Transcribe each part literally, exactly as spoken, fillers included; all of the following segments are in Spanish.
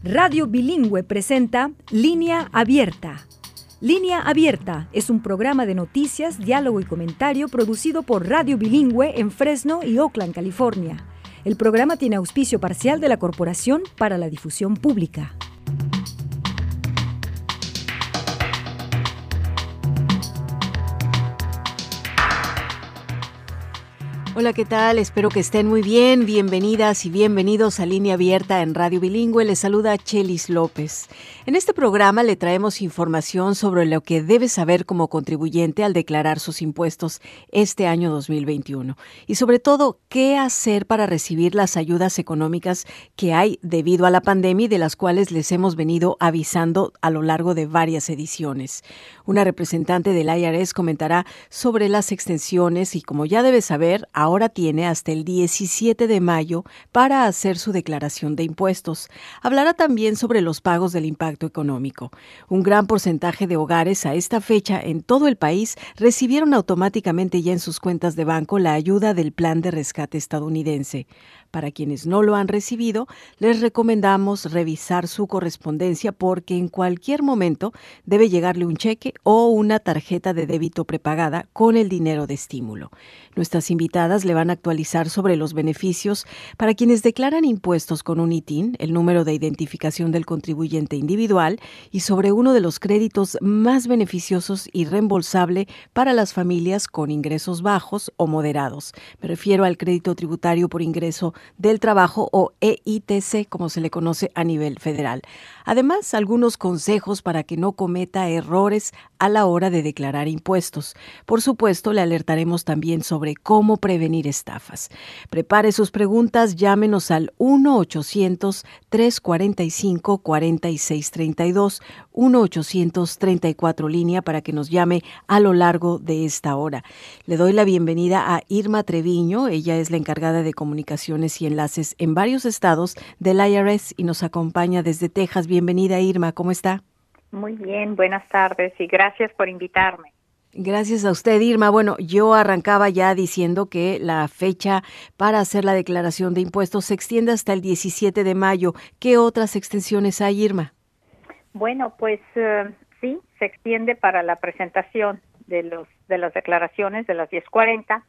Radio Bilingüe presenta Línea Abierta. Línea Abierta es un programa de noticias, diálogo y comentario producido por Radio Bilingüe en Fresno y Oakland, California. El programa tiene auspicio parcial de la Corporación para la Difusión Pública. Hola, ¿qué tal? Espero que estén muy bien. Bienvenidas y bienvenidos a Línea Abierta en Radio Bilingüe. Les saluda Chelis López. En este programa le traemos información sobre lo que debe saber como contribuyente al declarar sus impuestos este año dos mil veintiuno y sobre todo qué hacer para recibir las ayudas económicas que hay debido a la pandemia y de las cuales les hemos venido avisando a lo largo de varias ediciones. Una representante del I R S comentará sobre las extensiones y, como ya debe saber, ahora tiene hasta el diecisiete de mayo para hacer su declaración de impuestos. Hablará también sobre los pagos del impacto económico. Un gran porcentaje de hogares a esta fecha en todo el país recibieron automáticamente ya en sus cuentas de banco la ayuda del Plan de Rescate estadounidense. Para quienes no lo han recibido, les recomendamos revisar su correspondencia porque en cualquier momento debe llegarle un cheque o una tarjeta de débito prepagada con el dinero de estímulo. Nuestras invitadas le van a actualizar sobre los beneficios para quienes declaran impuestos con un I T I N, el número de identificación del contribuyente individual, y sobre uno de los créditos más beneficiosos y reembolsable para las familias con ingresos bajos o moderados. Me refiero al crédito tributario por ingreso del trabajo o E I T C, como se le conoce a nivel federal. Además, algunos consejos para que no cometa errores a la hora de declarar impuestos. Por supuesto, le alertaremos también sobre cómo prevenir estafas. Prepare sus preguntas, llámenos al uno ochocientos, tres cuarenta y cinco, cuarenta y seis treinta y dos, uno ochocientos treinta y cuatro línea para que nos llame a lo largo de esta hora. Le doy la bienvenida a Irma Treviño. Ella es la encargada de comunicaciones y enlaces en varios estados del I R S y nos acompaña desde Texas. Bienvenida, Irma, ¿cómo está? Muy bien, buenas tardes y gracias por invitarme. Gracias a usted, Irma. Bueno, yo arrancaba ya diciendo que la fecha para hacer la declaración de impuestos se extiende hasta el diecisiete de mayo. ¿Qué otras extensiones hay, Irma? Bueno, pues uh, sí, se extiende para la presentación de los de las declaraciones de las diez cuarenta,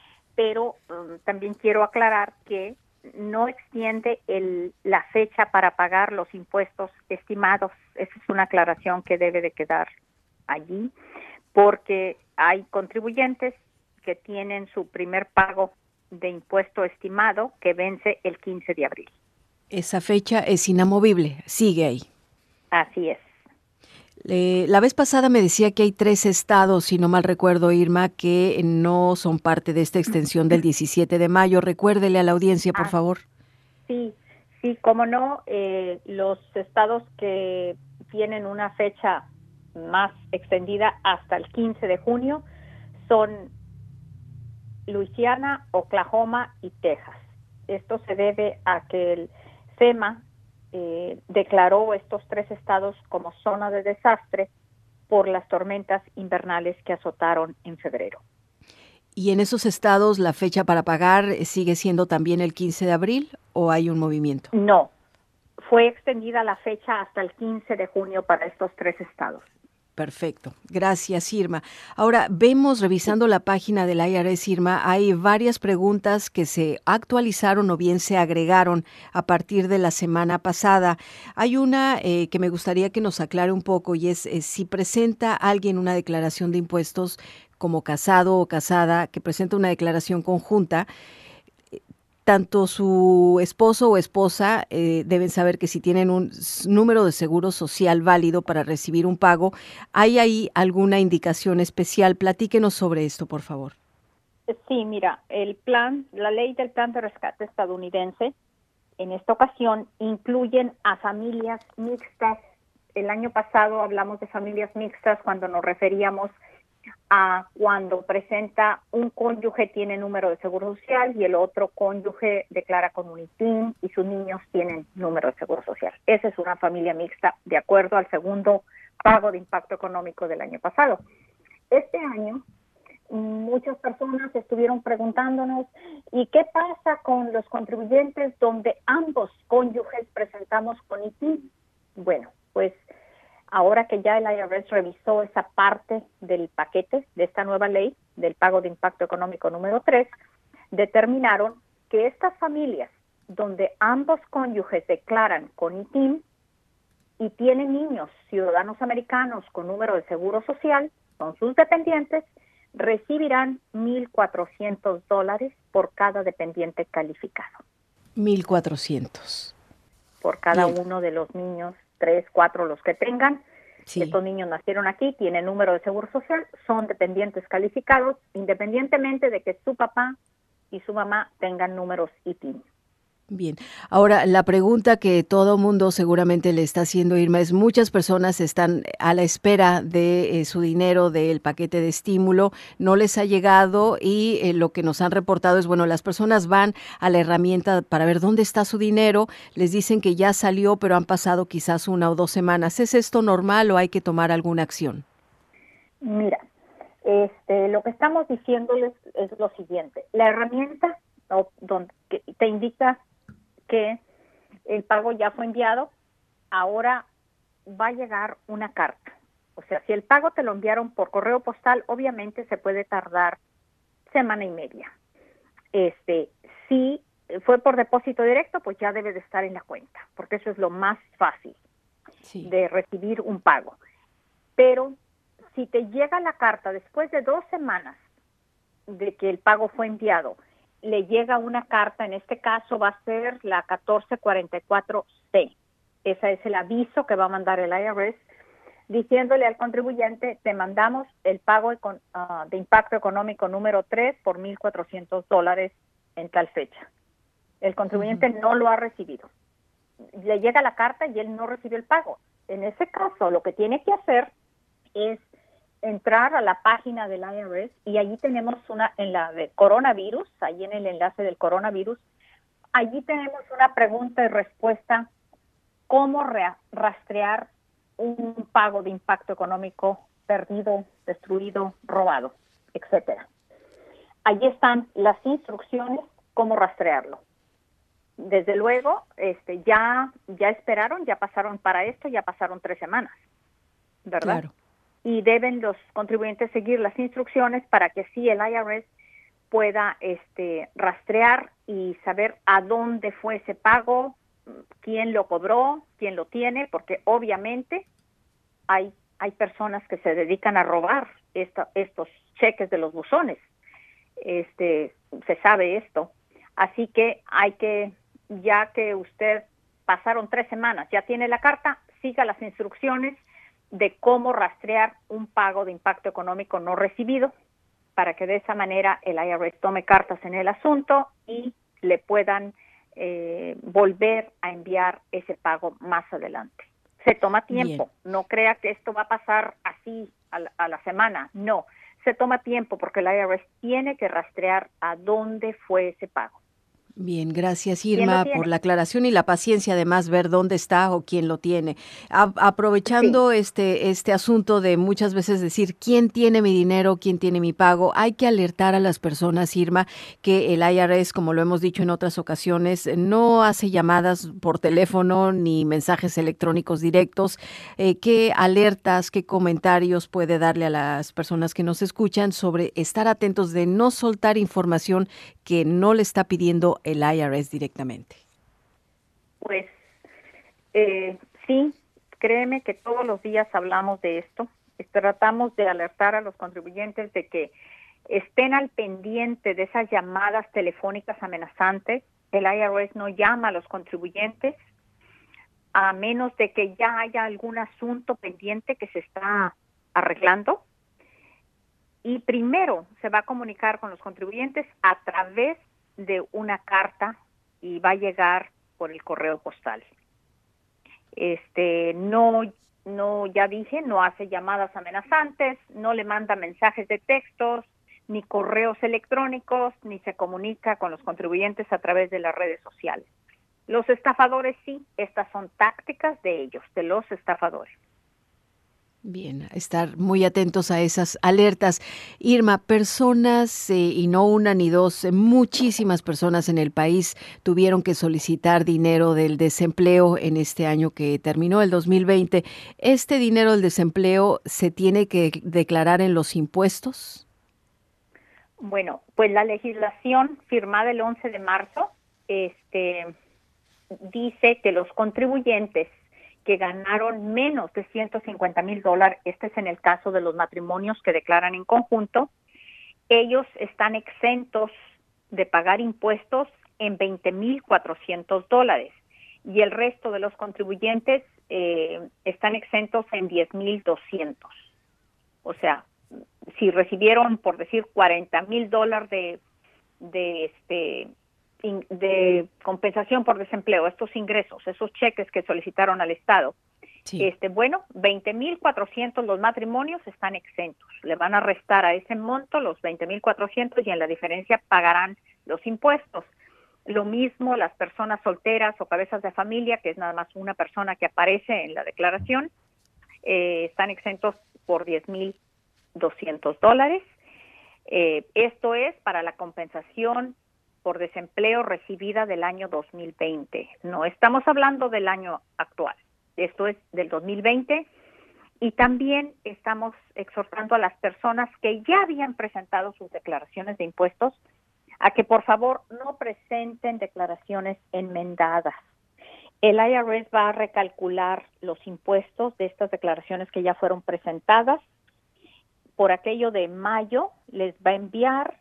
pero um, también quiero aclarar que no extiende el, la fecha para pagar los impuestos estimados. Esa es una aclaración que debe de quedar allí, porque hay contribuyentes que tienen su primer pago de impuesto estimado que vence el quince de abril. Esa fecha es inamovible, sigue ahí. Así es. Eh, la vez pasada me decía que hay tres estados, si no mal recuerdo, Irma, que no son parte de esta extensión del diecisiete de mayo. Recuérdele a la audiencia, por ah, favor. Sí, sí, cómo no. Eh, los estados que tienen una fecha más extendida hasta el quince de junio son Luisiana, Oklahoma y Texas. Esto se debe a que el FEMA Eh, declaró estos tres estados como zona de desastre por las tormentas invernales que azotaron en febrero. ¿Y en esos estados la fecha para pagar sigue siendo también el quince de abril o hay un movimiento? No, fue extendida la fecha hasta el quince de junio para estos tres estados. Perfecto. Gracias, Irma. Ahora, vemos, revisando la página del I R S, Irma, hay varias preguntas que se actualizaron o bien se agregaron a partir de la semana pasada. Hay una eh, que me gustaría que nos aclare un poco y es eh, si presenta alguien una declaración de impuestos como casado o casada, que presenta una declaración conjunta, tanto su esposo o esposa eh, deben saber que si tienen un número de seguro social válido para recibir un pago, ¿hay ahí alguna indicación especial? Platíquenos sobre esto, por favor. Sí, mira, el plan, la ley del Plan de Rescate estadounidense, en esta ocasión incluyen a familias mixtas. El año pasado hablamos de familias mixtas cuando nos referíamos a cuando presenta un cónyuge tiene número de seguro social y el otro cónyuge declara con un I T I N y sus niños tienen número de seguro social. Esa es una familia mixta de acuerdo al segundo pago de impacto económico del año pasado. Este año muchas personas estuvieron preguntándonos, ¿y qué pasa con los contribuyentes donde ambos cónyuges presentamos con I T I N? Bueno, pues ahora que ya el I R S revisó esa parte del paquete de esta nueva ley del pago de impacto económico número tres, determinaron que estas familias donde ambos cónyuges declaran con I T I N y tienen niños ciudadanos americanos con número de seguro social, son sus dependientes, recibirán mil cuatrocientos dólares por cada dependiente calificado. mil cuatrocientos. Por cada Bien. uno de los niños, tres, cuatro los que tengan. Sí. Estos niños nacieron aquí, tienen número de seguro social, son dependientes calificados, independientemente de que su papá y su mamá tengan números I T I N. Bien, ahora la pregunta que todo mundo seguramente le está haciendo, Irma, es muchas personas están a la espera de eh, su dinero del paquete de estímulo, no les ha llegado y eh, lo que nos han reportado es, bueno, las personas van a la herramienta para ver dónde está su dinero, les dicen que ya salió, pero han pasado quizás una o dos semanas. ¿Es esto normal o hay que tomar alguna acción? Mira, este, lo que estamos diciéndoles es lo siguiente, la herramienta o, donde, que te indica que el pago ya fue enviado, ahora va a llegar una carta. O sea, si el pago te lo enviaron por correo postal, obviamente se puede tardar semana y media. Este, si fue por depósito directo, pues ya debe de estar en la cuenta, porque eso es lo más fácil sí. de recibir un pago. Pero si te llega la carta después de dos semanas de que el pago fue enviado, le llega una carta, en este caso va a ser la catorce cuarenta y cuatro C. Ese es el aviso que va a mandar el I R S diciéndole al contribuyente, te mandamos el pago uh, de impacto económico número tres por mil cuatrocientos dólares en tal fecha. El contribuyente uh-huh. no lo ha recibido. Le llega la carta y él no recibió el pago. En ese caso, lo que tiene que hacer es entrar a la página del I R S y allí tenemos una, en la de coronavirus, allí en el enlace del coronavirus, allí tenemos una pregunta y respuesta, cómo re- rastrear un pago de impacto económico perdido, destruido, robado, etcétera. Allí están las instrucciones, cómo rastrearlo. Desde luego, este, ya, ya esperaron, ya pasaron para esto, ya pasaron tres semanas, ¿verdad? Claro. Y deben los contribuyentes seguir las instrucciones para que sí el I R S pueda este, rastrear y saber a dónde fue ese pago, quién lo cobró, quién lo tiene, porque obviamente hay, hay personas que se dedican a robar esta, estos cheques de los buzones. Este, se sabe esto. Así que hay que, ya que usted pasaron tres semanas, ya tiene la carta, siga las instrucciones de cómo rastrear un pago de impacto económico no recibido para que de esa manera el I R S tome cartas en el asunto y le puedan eh, volver a enviar ese pago más adelante. Se toma tiempo, Bien. No crea que esto va a pasar así a la, a la semana, no, se toma tiempo porque el I R S tiene que rastrear a dónde fue ese pago. Bien, gracias Irma por la aclaración y la paciencia, además ver dónde está o quién lo tiene. A- aprovechando sí. este este asunto de muchas veces decir quién tiene mi dinero, quién tiene mi pago, hay que alertar a las personas, Irma, que el I R S, como lo hemos dicho en otras ocasiones, no hace llamadas por teléfono ni mensajes electrónicos directos. Eh, ¿Qué alertas, qué comentarios puede darle a las personas que nos escuchan sobre estar atentos de no soltar información que no le está pidiendo el I R S directamente? Pues eh, sí, créeme que todos los días hablamos de esto. Tratamos de alertar a los contribuyentes de que estén al pendiente de esas llamadas telefónicas amenazantes. El I R S no llama a los contribuyentes a menos de que ya haya algún asunto pendiente que se está arreglando. Y primero se va a comunicar con los contribuyentes a través de una carta y va a llegar por el correo postal. Este, no, no, ya dije, no hace llamadas amenazantes, no le manda mensajes de textos, ni correos electrónicos, ni se comunica con los contribuyentes a través de las redes sociales. Los estafadores sí, estas son tácticas de ellos, de los estafadores. Bien, estar muy atentos a esas alertas. Irma, personas, eh, y no una ni dos, eh, muchísimas personas en el país tuvieron que solicitar dinero del desempleo en este año que terminó, el dos mil veinte. ¿Este dinero del desempleo se tiene que declarar en los impuestos? Bueno, pues la legislación firmada el once de marzo este, dice que los contribuyentes que ganaron menos de ciento cincuenta mil dólares, este es en el caso de los matrimonios que declaran en conjunto, ellos están exentos de pagar impuestos en veinte mil cuatrocientos dólares y el resto de los contribuyentes eh, están exentos en diez mil doscientos. O sea, si recibieron, por decir, cuarenta mil dólares de, de este de compensación por desempleo, estos ingresos, esos cheques que solicitaron al Estado, sí. este bueno, veinte mil cuatrocientos los matrimonios están exentos. Le van a restar a ese monto los veinte mil cuatrocientos y en la diferencia pagarán los impuestos. Lo mismo las personas solteras o cabezas de familia, que es nada más una persona que aparece en la declaración, eh, están exentos por diez mil doscientos dólares. Eh, esto es para la compensación por desempleo recibida del año dos mil veinte. No estamos hablando del año actual, esto es del dos mil veinte, y también estamos exhortando a las personas que ya habían presentado sus declaraciones de impuestos a que por favor no presenten declaraciones enmendadas. El I R S va a recalcular los impuestos de estas declaraciones que ya fueron presentadas. Por aquello de mayo les va a enviar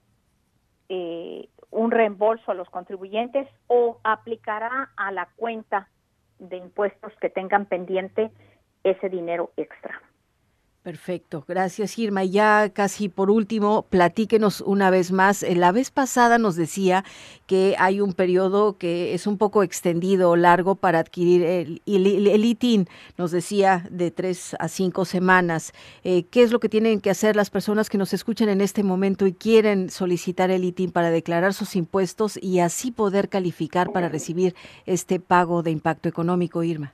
eh, un reembolso a los contribuyentes o aplicará a la cuenta de impuestos que tengan pendiente ese dinero extra. Perfecto, gracias Irma. Ya casi por último, platíquenos una vez más. La vez pasada nos decía que hay un periodo que es un poco extendido o largo para adquirir el, el, el I T I N, nos decía de tres a cinco semanas. Eh, ¿Qué es lo que tienen que hacer las personas que nos escuchan en este momento y quieren solicitar el I T I N para declarar sus impuestos y así poder calificar para recibir este pago de impacto económico, Irma?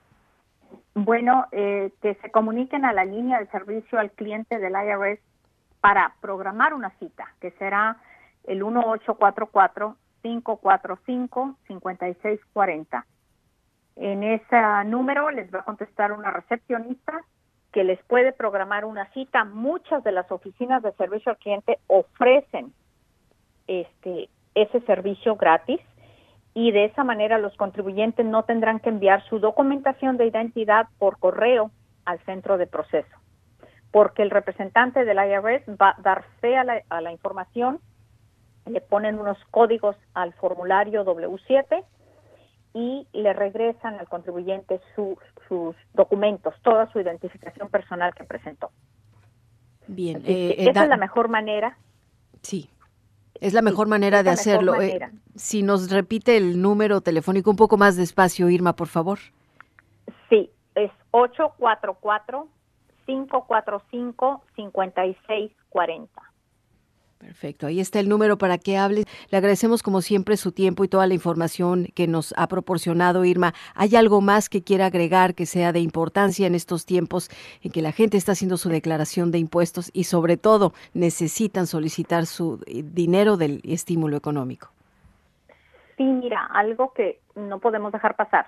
Bueno, eh, que se comuniquen a la línea de servicio al cliente del I R S para programar una cita, que será el uno ocho cuatro cuatro, cinco cuatro cinco, cinco seis cuatro cero. En ese número les va a contestar una recepcionista que les puede programar una cita. Muchas de las oficinas de servicio al cliente ofrecen este ese servicio gratis. Y de esa manera los contribuyentes no tendrán que enviar su documentación de identidad por correo al centro de proceso, porque el representante del I R S va a dar fe a la, a la información, le ponen unos códigos al formulario W siete y le regresan al contribuyente su, sus documentos, toda su identificación personal que presentó. Bien, eh, esa da- es la mejor manera. Sí. Es la mejor sí, manera de hacerlo. Manera. Eh, si nos repite el número telefónico un poco más despacio, Irma, por favor. Sí, es ocho cuatro cuatro, cinco cuatro cinco, cinco seis cuatro cero. Perfecto, ahí está el número para que hable. Le agradecemos como siempre su tiempo y toda la información que nos ha proporcionado, Irma. ¿Hay algo más que quiera agregar que sea de importancia en estos tiempos en que la gente está haciendo su declaración de impuestos y sobre todo necesitan solicitar su dinero del estímulo económico? Sí, mira, algo que no podemos dejar pasar.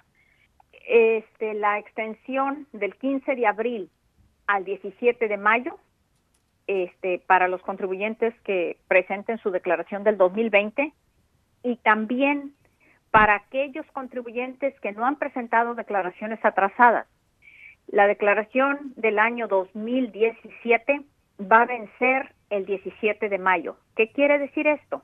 Este, la extensión del quince de abril al diecisiete de mayo Este, para los contribuyentes que presenten su declaración del dos mil veinte y también para aquellos contribuyentes que no han presentado declaraciones atrasadas. La declaración del año dos mil diecisiete va a vencer el diecisiete de mayo. ¿Qué quiere decir esto?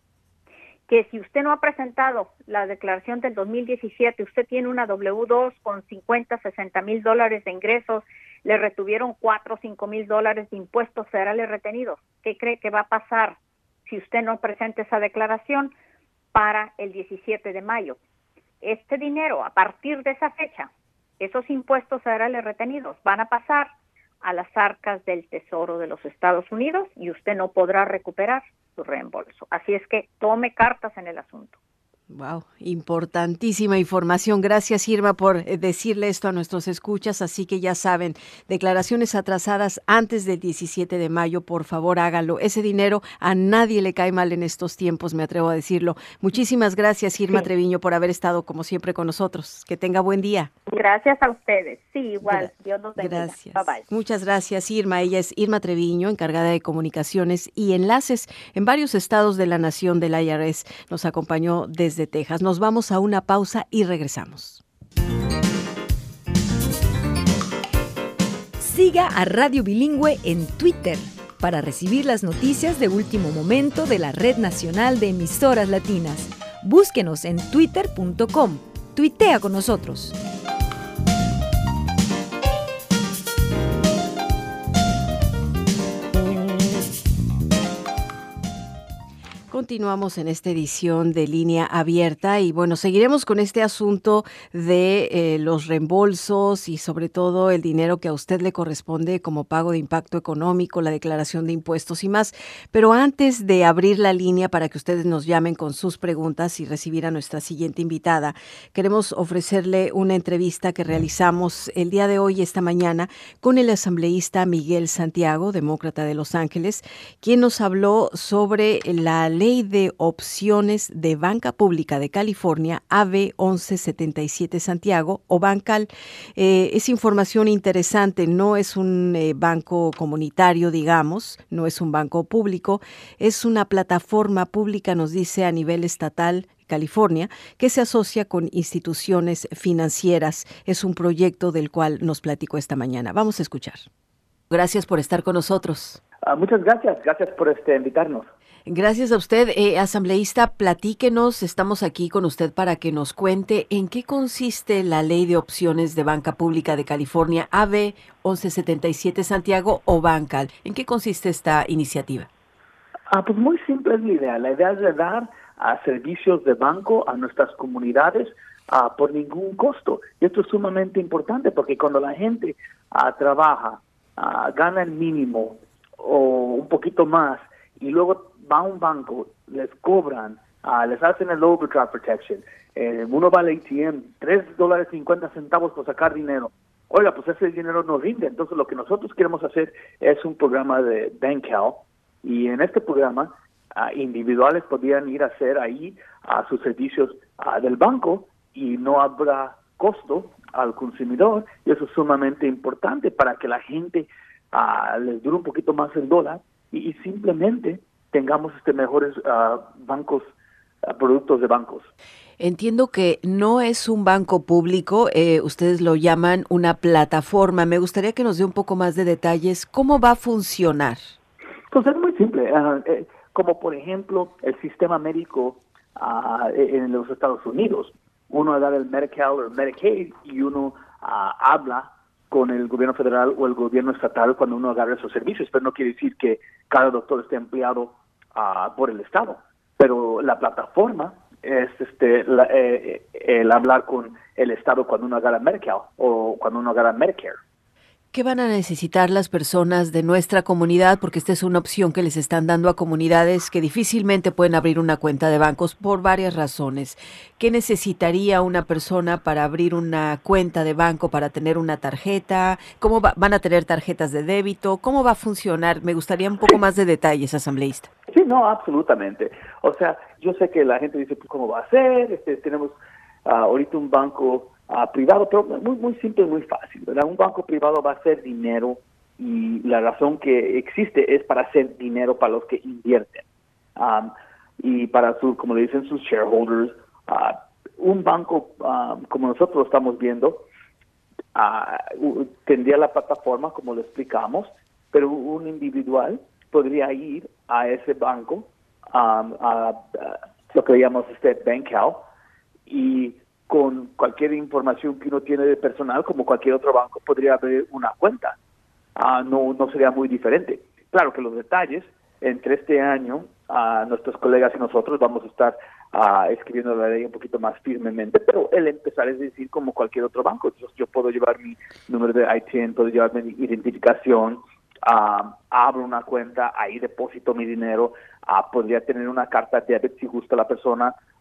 Que si usted no ha presentado la declaración del dos mil diecisiete, usted tiene una W dos con cincuenta, sesenta mil dólares de ingresos, le retuvieron cuatro o cinco mil dólares de impuestos federales retenidos. ¿Qué cree que va a pasar si usted no presenta esa declaración para el diecisiete de mayo? Este dinero, a partir de esa fecha, esos impuestos federales retenidos van a pasar a las arcas del Tesoro de los Estados Unidos y usted no podrá recuperar su reembolso. Así es que tome cartas en el asunto. Wow, importantísima información. Gracias, Irma, por decirle esto a nuestros escuchas. Así que ya saben, declaraciones atrasadas antes del diecisiete de mayo, por favor, háganlo. Ese dinero a nadie le cae mal en estos tiempos, me atrevo a decirlo. Muchísimas gracias, Irma sí. Treviño, por haber estado como siempre con nosotros. Que tenga buen día. Gracias a ustedes. Sí, igual. Gra- Dios nos bendiga. Gracias. Bye bye. Muchas gracias, Irma. Ella es Irma Treviño, encargada de comunicaciones y enlaces en varios estados de la nación del I R S. Nos acompañó desde de Texas. Nos vamos a una pausa y regresamos. Siga a Radio Bilingüe en Twitter para recibir las noticias de último momento de la Red Nacional de Emisoras Latinas. Búsquenos en twitter punto com. Tuitea con nosotros. Continuamos en esta edición de Línea Abierta y bueno, seguiremos con este asunto de eh, los reembolsos y sobre todo el dinero que a usted le corresponde como pago de impacto económico, la declaración de impuestos y más. Pero antes de abrir la línea para que ustedes nos llamen con sus preguntas y recibir a nuestra siguiente invitada, queremos ofrecerle una entrevista que realizamos el día de hoy, esta mañana, con el asambleísta Miguel Santiago, demócrata de Los Ángeles, quien nos habló sobre la ley de opciones de banca pública de California, A B once setenta y siete Santiago o Bancal. Eh, es información interesante, no es un eh, banco comunitario, digamos, no es un banco público, es una plataforma pública, nos dice, a nivel estatal, California, que se asocia con instituciones financieras. Es un proyecto del cual nos platicó esta mañana. Vamos a escuchar. Gracias por estar con nosotros. Uh, muchas gracias, gracias por este invitarnos. Gracias a usted, eh, asambleísta, platíquenos, estamos aquí con usted para que nos cuente en qué consiste la Ley de Opciones de Banca Pública de California, A B once setenta y siete Santiago o Bancal. ¿En qué consiste esta iniciativa? Ah, pues muy simple es la idea. La idea es de dar uh, servicios de banco a nuestras comunidades uh, por ningún costo. Y esto es sumamente importante porque cuando la gente uh, trabaja, uh, gana el mínimo o un poquito más y luego va a un banco, les cobran, uh, les hacen el overdraft protection, eh, uno va al A T M, tres dólares cincuenta centavos por sacar dinero. Oiga, pues ese dinero no rinde. Entonces lo que nosotros queremos hacer es un programa de Bancal y en este programa uh, individuales podrían ir a hacer ahí uh, sus servicios uh, del banco y no habrá costo al consumidor y eso es sumamente importante para que la gente uh, les dure un poquito más el dólar y, y simplemente tengamos este mejores uh, bancos, uh, productos de bancos. Entiendo que no es un banco público, eh, ustedes lo llaman una plataforma. Me gustaría que nos dé un poco más de detalles. ¿Cómo va a funcionar? Pues es muy simple, uh, eh, como por ejemplo el sistema médico uh, en los Estados Unidos. Uno da el Medi-Cal o el Medicaid y uno uh, habla con el gobierno federal o el gobierno estatal cuando uno agarra esos servicios, pero no quiere decir que cada doctor esté empleado uh, por el Estado. Pero la plataforma es este la, eh, el hablar con el Estado cuando uno agarra Medi-Cal o cuando uno agarra Medicare. ¿Qué van a necesitar las personas de nuestra comunidad? Porque esta es una opción que les están dando a comunidades que difícilmente pueden abrir una cuenta de bancos por varias razones. ¿Qué necesitaría una persona para abrir una cuenta de banco, para tener una tarjeta? ¿Cómo va, van a tener tarjetas de débito? ¿Cómo va a funcionar? Me gustaría un poco más de detalles, asambleísta. Sí, no, absolutamente. O sea, yo sé que la gente dice, pues, ¿cómo va a ser? Este, tenemos uh, ahorita un banco Uh, privado, pero muy muy simple y muy fácil, ¿verdad? Un banco privado va a hacer dinero y la razón que existe es para hacer dinero para los que invierten um, y para su, como le dicen sus shareholders. Uh, un banco um, como nosotros lo estamos viendo uh, tendría la plataforma como lo explicamos, pero un individual podría ir a ese banco, um, a, a lo que llamamos este Bancal, y con cualquier información que uno tiene de personal, como cualquier otro banco, podría abrir una cuenta. Uh, no, no sería muy diferente. Claro que los detalles, entre este año, uh, nuestros colegas y nosotros vamos a estar uh, escribiendo la ley un poquito más firmemente, pero el empezar es decir, como cualquier otro banco. Entonces, yo puedo llevar mi número de I T I N, puedo llevar mi identificación, uh, abro una cuenta, ahí deposito mi dinero, uh, podría tener una carta de débito si gusta la persona,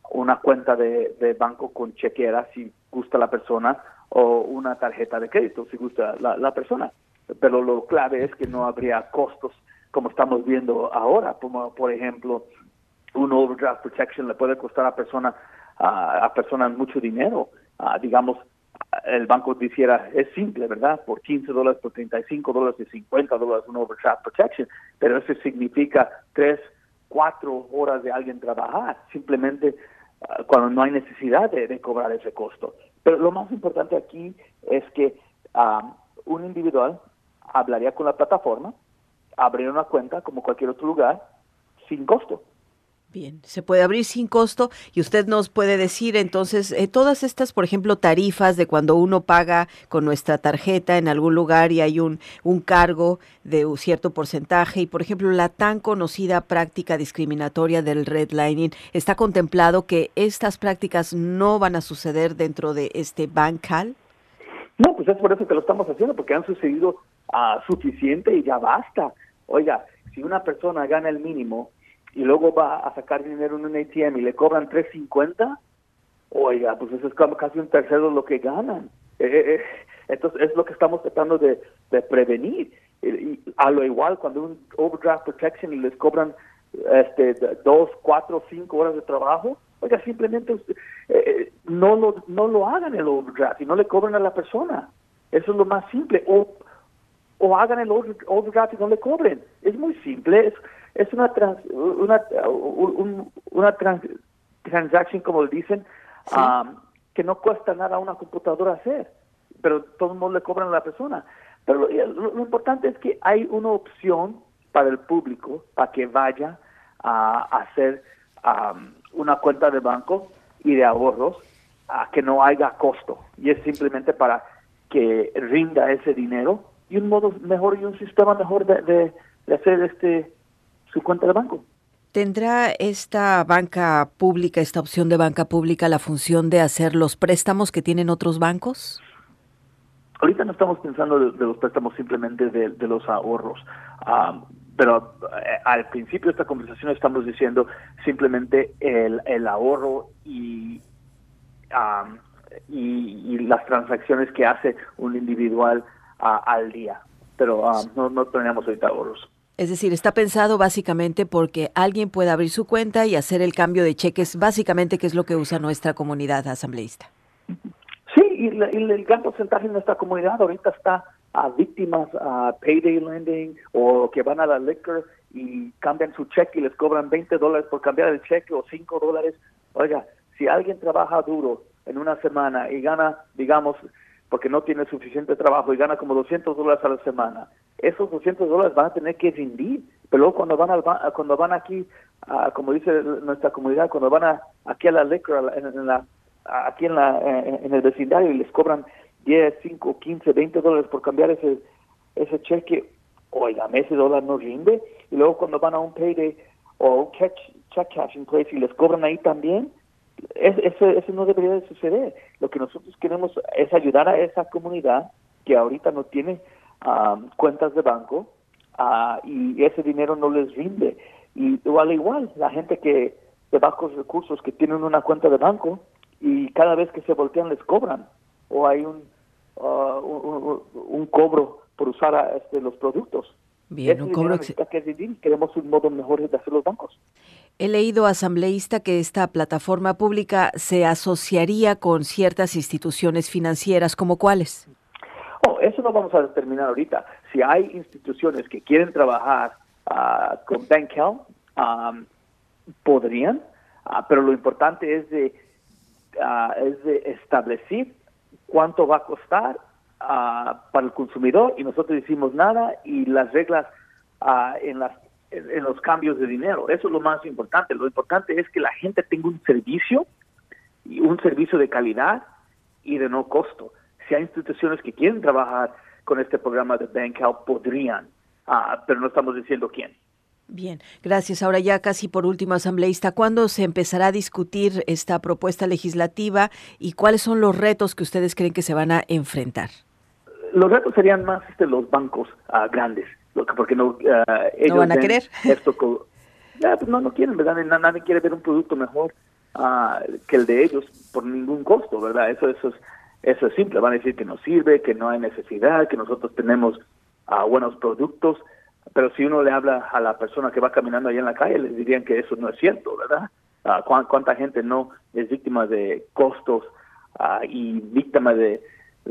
una cuenta de, de banco con chequera si gusta la persona, o una tarjeta de crédito si gusta la, la persona. Pero lo clave es que no habría costos como estamos viendo ahora, como por ejemplo un overdraft protection le puede costar a persona a, a personas mucho dinero. Uh, digamos, el banco dijera, es simple, ¿verdad? Por quince dólares, por treinta y cinco dólares y cincuenta dólares un overdraft protection, pero eso significa tres, cuatro horas de alguien trabajar, simplemente uh, cuando no hay necesidad de, de cobrar ese costo. Pero lo más importante aquí es que um, un individual hablaría con la plataforma, abriría una cuenta como cualquier otro lugar, sin costo. Bien, se puede abrir sin costo y usted nos puede decir entonces eh, todas estas, por ejemplo, tarifas de cuando uno paga con nuestra tarjeta en algún lugar y hay un, un cargo de un cierto porcentaje y, por ejemplo, la tan conocida práctica discriminatoria del redlining, ¿está contemplado que estas prácticas no van a suceder dentro de este bancal? No, pues es por eso que lo estamos haciendo, porque han sucedido uh, suficiente y ya basta. Oiga, si una persona gana el mínimo y luego va a sacar dinero en un A T M y le cobran tres cincuenta, oiga, pues eso es como casi un tercero de lo que ganan. Eh, eh, entonces es lo que estamos tratando de, de prevenir. Y, y a lo igual, cuando un overdraft protection y les cobran este dos, cuatro, cinco horas de trabajo, oiga, simplemente eh, no lo no lo hagan el overdraft y no le cobren a la persona. Eso es lo más simple. O, o hagan el overdraft y no le cobren. Es muy simple. Es, Es una trans, una un, una trans, transacción, como le dicen, sí. um, que no cuesta nada a una computadora hacer, pero todo el mundo le cobran a la persona. Pero lo, lo importante es que hay una opción para el público para que vaya a, a hacer um, una cuenta de banco y de ahorros a que no haya costo. Y es simplemente para que rinda ese dinero y un modo mejor y un sistema mejor de, de, de hacer este su cuenta de banco. ¿Tendrá esta banca pública, esta opción de banca pública, la función de hacer los préstamos que tienen otros bancos? Ahorita no estamos pensando de, de los préstamos, simplemente de, de los ahorros. Um, pero eh, al principio de esta conversación estamos diciendo simplemente el, el ahorro y, um, y, y las transacciones que hace un individual uh, al día. Pero um, no, no tenemos ahorita ahorros. Es decir, está pensado básicamente porque alguien pueda abrir su cuenta y hacer el cambio de cheques, básicamente, que es lo que usa nuestra comunidad asambleísta. Sí, y, la, y el gran porcentaje de nuestra comunidad ahorita está a víctimas a payday lending o que van a la liquor y cambian su cheque y les cobran veinte dólares por cambiar el cheque o cinco dólares. Oiga, si alguien trabaja duro en una semana y gana, digamos, porque no tiene suficiente trabajo y gana como doscientos dólares a la semana, esos doscientos dólares van a tener que rendir, pero luego cuando van al ba- cuando van aquí, uh, como dice nuestra comunidad, cuando van a, aquí a la liquor, en, en la, aquí en, la, en, en el vecindario y les cobran diez, cinco, quince, veinte dólares por cambiar ese ese cheque, oiga, ese dólar no rinde, y luego cuando van a un payday o un check, check cashing place y les cobran ahí también, eso, eso no debería de suceder. Lo que nosotros queremos es ayudar a esa comunidad que ahorita no tiene Um, cuentas de banco uh, y ese dinero no les rinde. Y igual igual, la gente que de bajos recursos que tienen una cuenta de banco y cada vez que se voltean les cobran o hay un uh, un, un cobro por usar a, este, los productos. Bien, ese un cobro ex- que rendir. Queremos un modo mejor de hacer los bancos. He leído, asambleísta, que esta plataforma pública se asociaría con ciertas instituciones financieras, ¿como cuáles? Oh, eso no vamos a determinar ahorita. Si hay instituciones que quieren trabajar uh, con BankHelp, um, podrían, uh, pero lo importante es de, uh, es de establecer cuánto va a costar uh, para el consumidor y nosotros decimos nada y las reglas uh, en, las, en, en los cambios de dinero. Eso es lo más importante. Lo importante es que la gente tenga un servicio, y un servicio de calidad y de no costo. Si hay instituciones que quieren trabajar con este programa de BankHelp, podrían, uh, pero no estamos diciendo quién. Bien, gracias. Ahora ya casi por último, asambleísta, ¿cuándo se empezará a discutir esta propuesta legislativa y cuáles son los retos que ustedes creen que se van a enfrentar? Los retos serían más este, los bancos uh, grandes, porque no, uh, ellos ¿No van a querer? Esto co- ya, pues no, no quieren, ¿verdad? Nadie quiere ver un producto mejor uh, que el de ellos por ningún costo, ¿verdad? Eso, eso, es, eso es simple. Van a decir que no sirve, que no hay necesidad, que nosotros tenemos uh, buenos productos, pero si uno le habla a la persona que va caminando ahí en la calle, les dirían que eso no es cierto, ¿verdad? Uh, ¿cu- ¿Cuánta gente no es víctima de costos uh, y víctima de,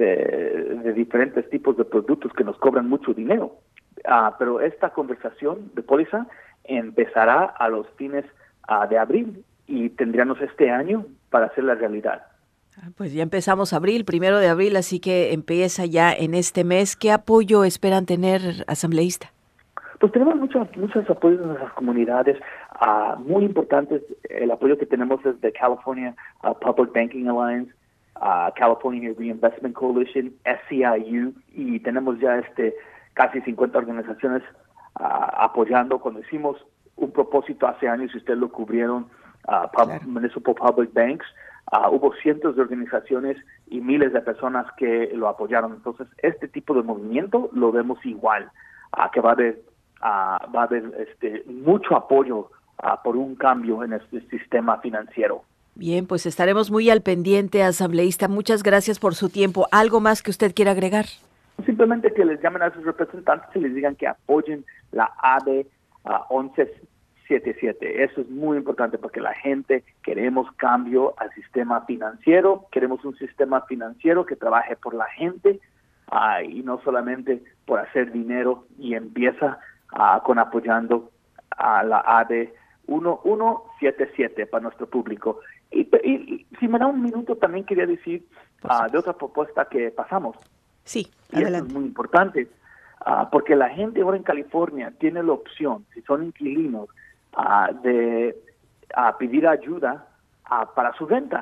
de, de diferentes tipos de productos que nos cobran mucho dinero? Uh, pero esta conversación de póliza empezará a los fines uh, de abril y tendríamos este año para hacer la realidad. Pues ya empezamos abril, primero de abril, así que empieza ya en este mes. ¿Qué apoyo esperan tener, asambleísta? Pues tenemos muchos muchos apoyos en las comunidades, uh, muy importantes. El apoyo que tenemos es de California uh, Public Banking Alliance, uh, California Reinvestment Coalition, S C I U, y tenemos ya este casi cincuenta organizaciones uh, apoyando. Cuando hicimos un propósito hace años, si ustedes lo cubrieron, uh, pub, claro. Municipal Public Banks, uh, hubo cientos de organizaciones y miles de personas que lo apoyaron. Entonces, este tipo de movimiento lo vemos igual, uh, que va a haber Uh, va a haber este, mucho apoyo uh, por un cambio en este sistema financiero. Bien, pues estaremos muy al pendiente, asambleísta. Muchas gracias por su tiempo. ¿Algo más que usted quiera agregar? Simplemente que les llamen a sus representantes y les digan que apoyen la A D uh, once setenta y siete. Eso es muy importante porque la gente queremos cambio al sistema financiero, queremos un sistema financiero que trabaje por la gente uh, y no solamente por hacer dinero, y empieza Uh, con apoyando a la A D once setenta y siete para nuestro público. Y, y, y si me da un minuto, también quería decir uh, de otra propuesta que pasamos. Sí, y adelante. Eso es muy importante, uh, porque la gente ahora en California tiene la opción, si son inquilinos, uh, de uh, pedir ayuda uh, para su renta.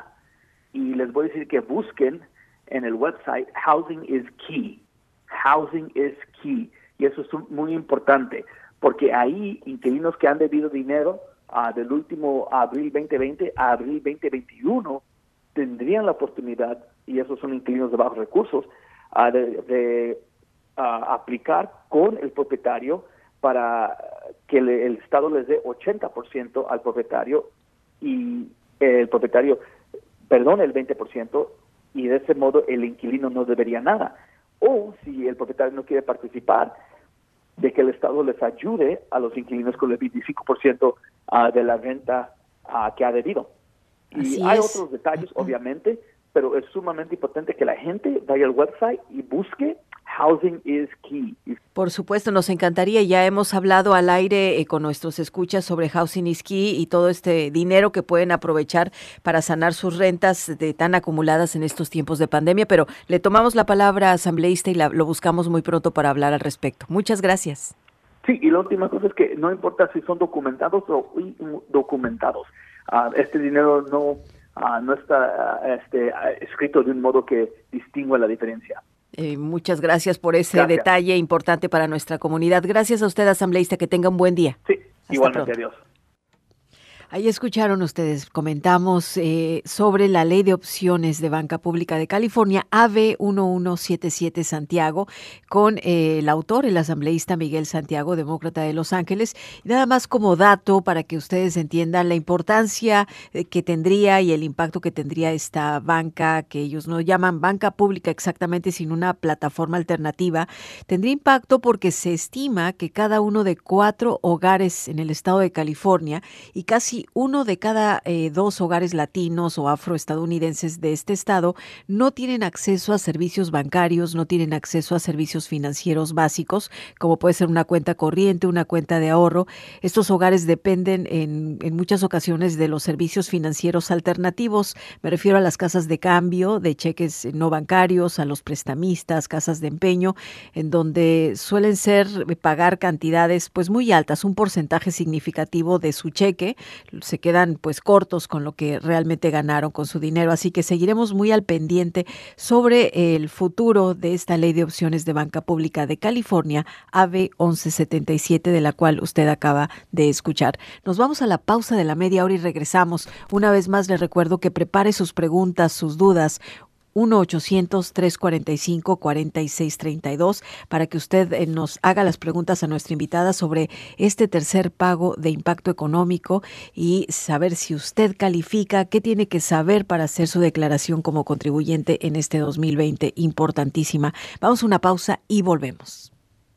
Y les voy a decir que busquen en el website Housing is Key. Housing is Key. Y eso es muy importante, porque ahí inquilinos que han debido dinero uh, del último abril veinte veinte a abril veinte veintiuno tendrían la oportunidad, y esos son inquilinos de bajos recursos, uh, de, de uh, aplicar con el propietario para que le, el Estado les dé ochenta por ciento al propietario y el propietario perdone el veinte por ciento, y de ese modo el inquilino no debería nada. O si el propietario no quiere participar, de que el Estado les ayude a los inquilinos con el veinticinco por ciento uh, de la renta uh, que ha debido. Y Así hay es. otros detalles, obviamente, pero es sumamente importante que la gente vaya al website y busque Housing is Key. Por supuesto, nos encantaría. Ya hemos hablado al aire eh, con nuestros escuchas sobre Housing is Key y todo este dinero que pueden aprovechar para sanar sus rentas de tan acumuladas en estos tiempos de pandemia, pero le tomamos la palabra, asambleísta, y la, lo buscamos muy pronto para hablar al respecto. Muchas gracias. Sí, y la última cosa es que no importa si son documentados o indocumentados. Uh, este dinero no, uh, no está uh, este, uh, escrito de un modo que distingua la diferencia. Eh, muchas gracias por ese gracias. detalle importante para nuestra comunidad. Gracias a usted, asambleísta, que tenga un buen día. Sí, Hasta igualmente, pronto. adiós. Ahí escucharon ustedes, comentamos eh, sobre la Ley de Opciones de Banca Pública de California, A B once setenta y siete Santiago, con eh, el autor, el asambleísta Miguel Santiago, demócrata de Los Ángeles. Y nada más como dato para que ustedes entiendan la importancia eh, que tendría y el impacto que tendría esta banca, que ellos no llaman banca pública exactamente, sino una plataforma alternativa. Tendría impacto porque se estima que cada uno de cuatro hogares en el estado de California y casi uno de cada eh, dos hogares latinos o afroestadounidenses de este estado no tienen acceso a servicios bancarios, no tienen acceso a servicios financieros básicos, como puede ser una cuenta corriente, una cuenta de ahorro. Estos hogares dependen en, en muchas ocasiones de los servicios financieros alternativos. Me refiero a las casas de cambio, de cheques no bancarios, a los prestamistas, casas de empeño, en donde suelen ser pagar cantidades pues muy altas, un porcentaje significativo de su cheque. Se quedan pues cortos con lo que realmente ganaron con su dinero, así que seguiremos muy al pendiente sobre el futuro de esta Ley de Opciones de Banca Pública de California, A B once setenta y siete, de la cual usted acaba de escuchar. Nos vamos a la pausa de la media hora y regresamos. Una vez más le recuerdo que prepare sus preguntas, sus dudas. uno ochocientos, trescientos cuarenta y cinco, cuarenta y seis treinta y dos para que usted eh, nos haga las preguntas a nuestra invitada sobre este tercer pago de impacto económico y saber si usted califica, qué tiene que saber para hacer su declaración como contribuyente en este dos mil veinte, importantísima. Vamos a una pausa y volvemos.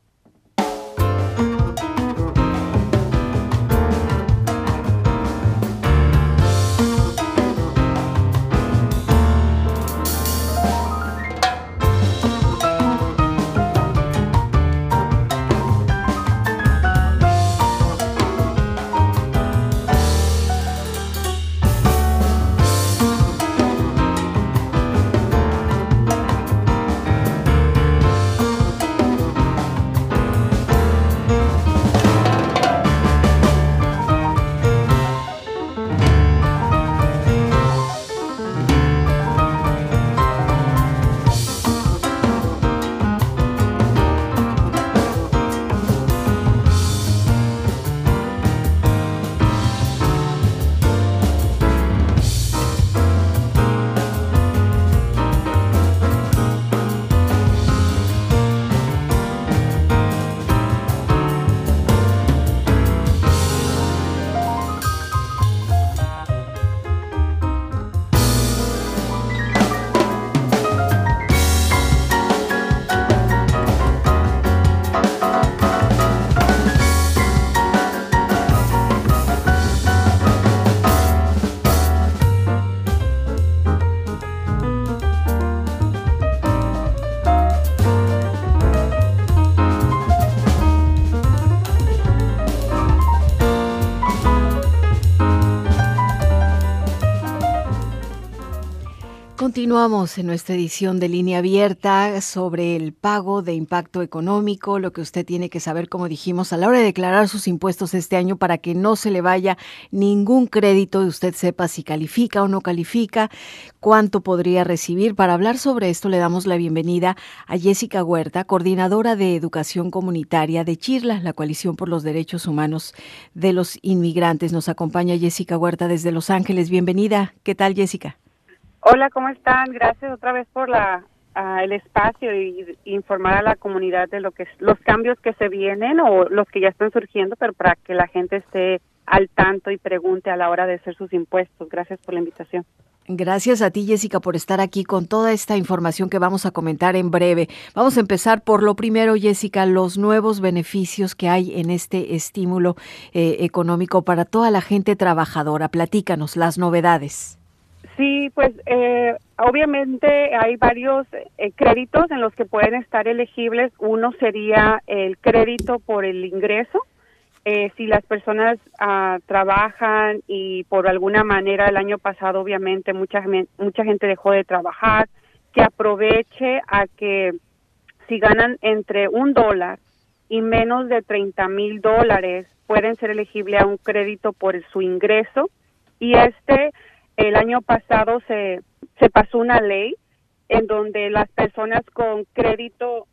Continuamos en nuestra edición de Línea Abierta sobre el pago de impacto económico, lo que usted tiene que saber, como dijimos, a la hora de declarar sus impuestos este año para que no se le vaya ningún crédito y usted sepa si califica o no califica, cuánto podría recibir. Para hablar sobre esto le damos la bienvenida a Jessica Huerta, coordinadora de Educación Comunitaria de CHIRLA, la Coalición por los Derechos Humanos de los Inmigrantes. Nos acompaña Jessica Huerta desde Los Ángeles. Bienvenida. ¿Qué tal, Jessica? Hola, ¿cómo están? Gracias otra vez por la uh, el espacio y, y informar a la comunidad de lo que los cambios que se vienen o los que ya están surgiendo, pero para que la gente esté al tanto y pregunte a la hora de hacer sus impuestos. Gracias por la invitación. Gracias a ti, Jessica, por estar aquí con toda esta información que vamos a comentar en breve. Vamos a empezar por lo primero, Jessica, los nuevos beneficios que hay en este estímulo eh, económico para toda la gente trabajadora. Platícanos las novedades. Sí, pues eh, obviamente hay varios eh, créditos en los que pueden estar elegibles. Uno sería el crédito por el ingreso. Eh, si las personas uh, trabajan y por alguna manera el año pasado obviamente mucha, mucha gente dejó de trabajar, que aproveche a que si ganan entre un dólar y menos de treinta mil dólares pueden ser elegibles a un crédito por su ingreso. Y este... El año pasado se, se pasó una ley en donde las personas con crédito,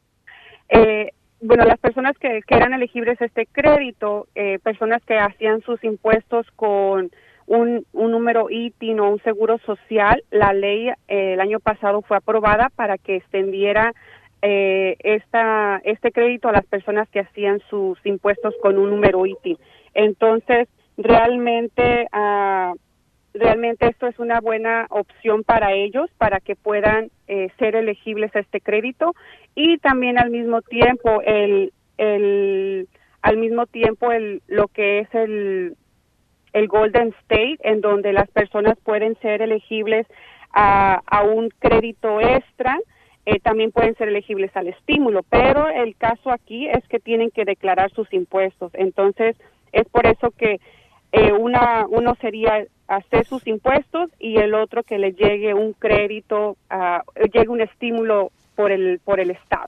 eh, bueno, las personas que, que eran elegibles a este crédito, eh, personas que hacían sus impuestos con un, un número I T I N o un seguro social, la ley eh, el año pasado fue aprobada para que extendiera eh, esta este crédito a las personas que hacían sus impuestos con un número I T I N. Entonces, realmente... Uh, Realmente esto es una buena opción para ellos, para que puedan eh, ser elegibles a este crédito y también al mismo tiempo el, el al mismo tiempo el lo que es el el Golden State, en donde las personas pueden ser elegibles a, a un crédito extra, eh, también pueden ser elegibles al estímulo, pero el caso aquí es que tienen que declarar sus impuestos. Entonces es por eso que eh, una uno sería hacer sus impuestos y el otro que le llegue un crédito, uh, llegue un estímulo por el por el Estado.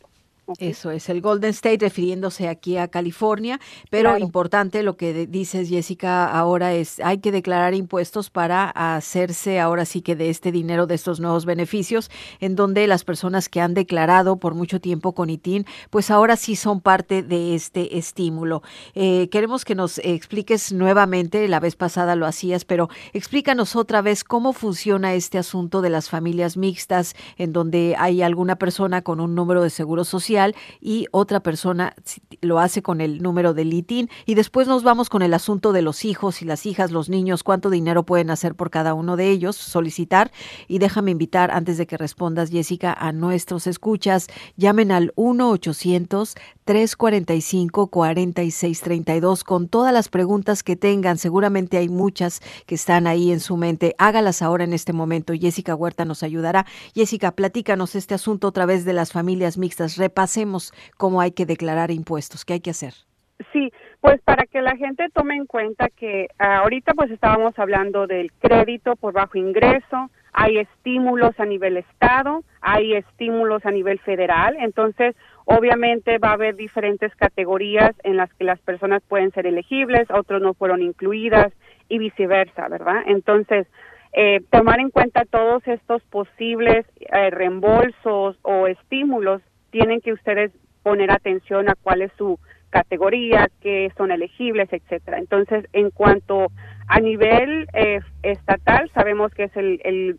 Okay. Eso es, el Golden State, refiriéndose aquí a California, pero claro. Importante lo que de, dices, Jessica, ahora es, hay que declarar impuestos para hacerse ahora sí que de este dinero, de estos nuevos beneficios, en donde las personas que han declarado por mucho tiempo con I T I N, pues ahora sí son parte de este estímulo. Eh, queremos que nos expliques nuevamente, la vez pasada lo hacías, pero explícanos otra vez cómo funciona este asunto de las familias mixtas, en donde hay alguna persona con un número de seguro social y otra persona lo hace con el número del I T I N, y después nos vamos con el asunto de los hijos y las hijas, los niños, cuánto dinero pueden hacer por cada uno de ellos, solicitar. Y déjame invitar, antes de que respondas, Jessica, a nuestros escuchas, llamen al uno ochocientos, tres cuarenta y cinco, cuarenta y seis treinta y dos con todas las preguntas que tengan. Seguramente hay muchas que están ahí en su mente. Hágalas ahora en este momento. Jessica Huerta nos ayudará. Jessica, platícanos este asunto otra vez de las familias mixtas. Repasemos cómo hay que declarar impuestos. ¿Qué hay que hacer? Sí, pues para que la gente tome en cuenta que uh, ahorita pues estábamos hablando del crédito por bajo ingreso, hay estímulos a nivel estado, hay estímulos a nivel federal, entonces obviamente va a haber diferentes categorías en las que las personas pueden ser elegibles, otros no fueron incluidas y viceversa, ¿verdad? Entonces, eh, tomar en cuenta todos estos posibles eh, reembolsos o estímulos, tienen que ustedes poner atención a cuál es su categoría, que son elegibles, etcétera. Entonces, en cuanto a nivel eh, estatal, sabemos que es el, el,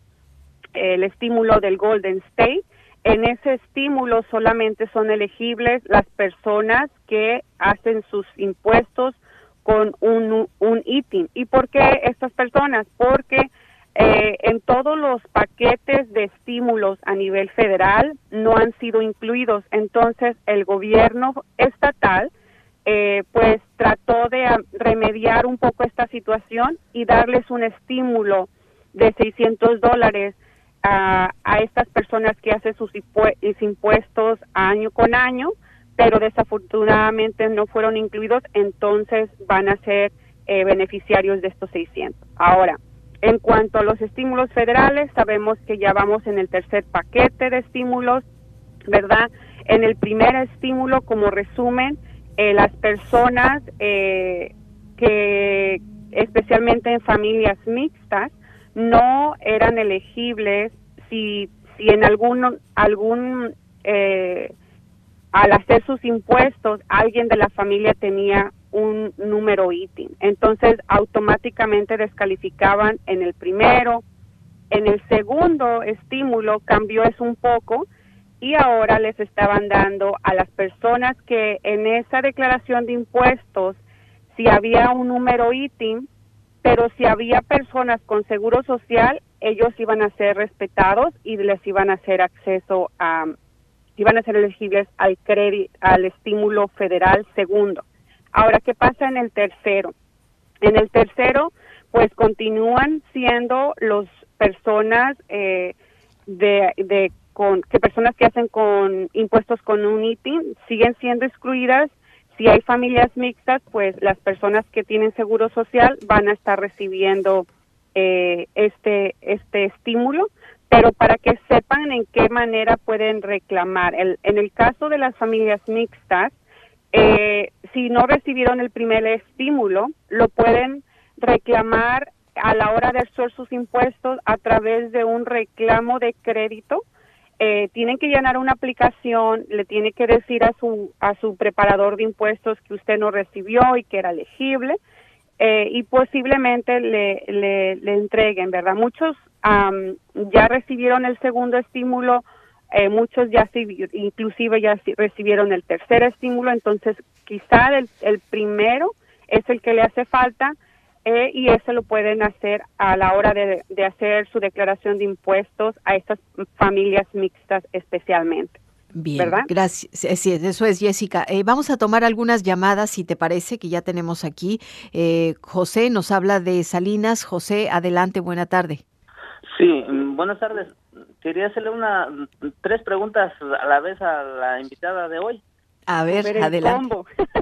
el estímulo del Golden State. En ese estímulo solamente son elegibles las personas que hacen sus impuestos con un, un I T I N. ¿Y por qué estas personas? Porque Eh, en todos los paquetes de estímulos a nivel federal no han sido incluidos. Entonces, el gobierno estatal eh, pues trató de uh, remediar un poco esta situación y darles un estímulo de seiscientos dólares uh, a estas personas que hacen sus impuestos año con año, pero desafortunadamente no fueron incluidos, entonces van a ser eh, beneficiarios de estos seiscientos. Ahora, en cuanto a los estímulos federales, sabemos que ya vamos en el tercer paquete de estímulos, ¿verdad? En el primer estímulo, como resumen, eh, las personas eh, que, especialmente en familias mixtas, no eran elegibles si, si en algún, algún eh, al hacer sus impuestos, alguien de la familia tenía un número I T I N. Entonces, automáticamente descalificaban en el primero. En el segundo estímulo cambió eso un poco y ahora les estaban dando a las personas que en esa declaración de impuestos, si había un número I T I N, pero si había personas con seguro social, ellos iban a ser respetados y les iban a hacer acceso a, iban a ser elegibles al crédito, al estímulo federal segundo. Ahora, ¿qué pasa en el tercero? En el tercero, pues continúan siendo las personas eh, de, de con que personas que hacen con impuestos con un I T I N siguen siendo excluidas. Si hay familias mixtas, pues las personas que tienen seguro social van a estar recibiendo eh, este este estímulo, pero para que sepan en qué manera pueden reclamar. El, en el caso de las familias mixtas, Eh, si no recibieron el primer estímulo, lo pueden reclamar a la hora de hacer sus impuestos a través de un reclamo de crédito. Eh, tienen que llenar una aplicación, le tiene que decir a su a su preparador de impuestos que usted no recibió y que era elegible, eh, y posiblemente le, le, le entreguen, ¿verdad? Muchos um, ya recibieron el segundo estímulo. Eh, muchos ya inclusive ya recibieron el tercer estímulo, entonces quizá el, el primero es el que le hace falta eh, y ese lo pueden hacer a la hora de, de hacer su declaración de impuestos a estas familias mixtas especialmente. Bien, ¿verdad? Gracias. Sí, eso es, Jessica. Eh, vamos a tomar algunas llamadas, si te parece, que ya tenemos aquí. Eh, José nos habla de Salinas. José, adelante, buena tarde. Sí, buenas tardes. Quería hacerle una tres preguntas a la vez a la invitada de hoy. A ver, a ver adelante.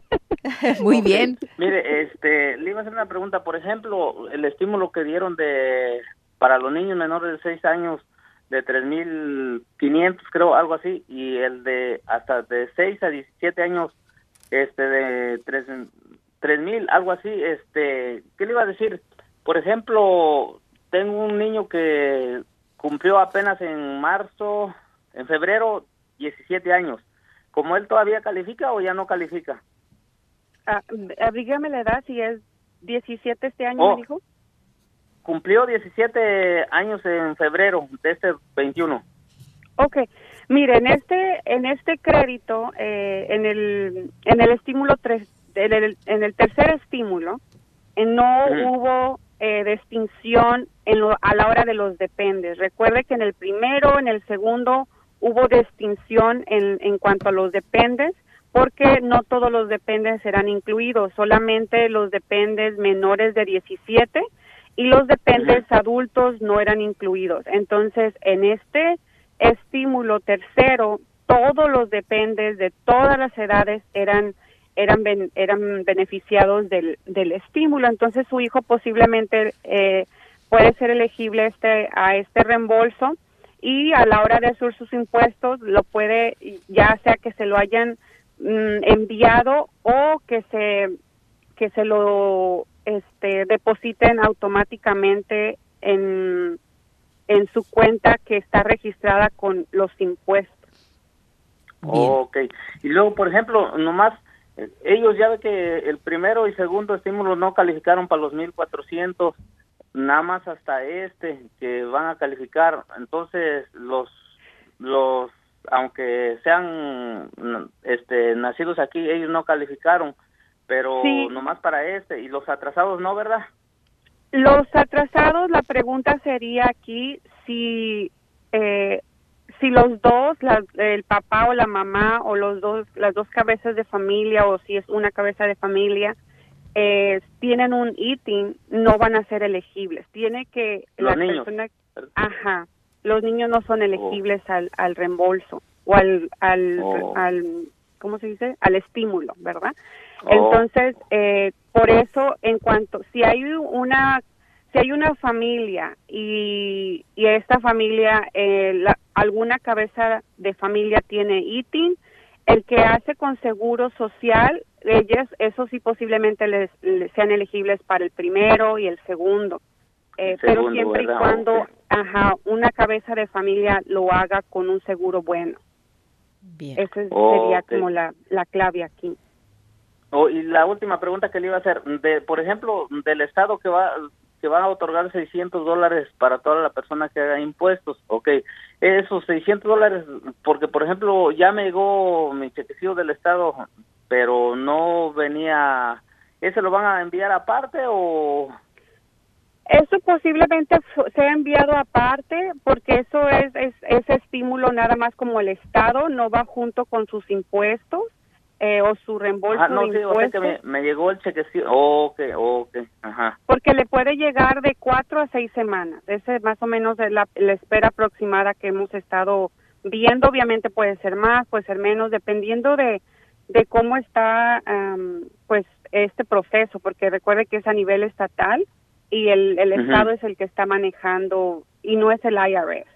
Muy bien. Mire, este, le iba a hacer una pregunta. Por ejemplo, el estímulo que dieron de para los niños menores de seis años, de tres mil quinientos, creo, algo así, y el de hasta de seis a diecisiete años, este, de tres mil, algo así. Este, ¿qué le iba a decir? Por ejemplo, tengo un niño que cumplió apenas en marzo, en febrero, diecisiete años. ¿Como él todavía califica o ya no califica? Ah, dígame la edad, si es diecisiete este año, oh, me dijo. Cumplió diecisiete años en febrero de este veintiuno. Okay, mire, en este en este crédito, eh, en el en el estímulo tres, en el, en el tercer estímulo, eh, no uh-huh. hubo eh, distinción en lo, a la hora de los dependes. Recuerde que en el primero, en el segundo, hubo distinción en, en cuanto a los dependes, porque no todos los dependes serán incluidos, solamente los dependes menores de diecisiete y los dependes uh-huh. adultos no eran incluidos. Entonces, en este estímulo tercero, todos los dependes de todas las edades eran eran ben, eran beneficiados del, del estímulo. Entonces, su hijo posiblemente eh, puede ser elegible este a este reembolso, y a la hora de hacer sus impuestos lo puede, ya sea que se lo hayan mm, enviado o que se que se lo este depositen automáticamente en en su cuenta que está registrada con los impuestos. Ok. Y luego, por ejemplo, nomás ellos ya ve que el primero y segundo estímulo no calificaron para los mil cuatrocientos, nada más hasta este que van a calificar. Entonces, los los aunque sean este nacidos aquí, ellos no calificaron, pero sí, nomás para este, y los atrasados no, ¿verdad? Los atrasados, la pregunta sería aquí si eh, si los dos, la, el papá o la mamá, o los dos, las dos cabezas de familia, o si es una cabeza de familia, eh, tienen un I T I N, no van a ser elegibles. Tiene que los la niños. persona, ajá, los niños no son elegibles oh. al, al reembolso o al al, oh. al ¿cómo se dice? Al estímulo, ¿verdad? Oh. Entonces, eh, por eso, en cuanto, si hay una, si hay una familia y, y esta familia, eh, la, alguna cabeza de familia tiene I T I N, el que hace con seguro social, ellos, eso sí posiblemente les, les sean elegibles para el primero y el segundo. Eh, el segundo, pero siempre ¿verdad? Y cuando, okay. ajá, una cabeza de familia lo haga con un seguro bueno. Bien. Esa oh, sería okay. como la, la clave aquí. Oh, y la última pregunta que le iba a hacer, de, por ejemplo, del Estado que va que va a otorgar seiscientos dólares para toda la persona que haga impuestos, okay, esos seiscientos dólares, porque por ejemplo ya me llegó mi chequecillo del Estado, pero no venía, ¿ese lo van a enviar aparte o...? Eso posiblemente sea enviado aparte, porque eso es, es ese estímulo nada más como el Estado, no va junto con sus impuestos eh, o su reembolso ah, no, de sí, impuestos. O sea que me, me llegó el chequecillo, oh, ok, ok, ajá. Porque le puede llegar de cuatro a seis semanas, esa es más o menos la, la espera aproximada que hemos estado viendo. Obviamente puede ser más, puede ser menos, dependiendo de, de cómo está um, pues este proceso, porque recuerde que es a nivel estatal, y el, el uh-huh. Estado es el que está manejando y no es el I R S.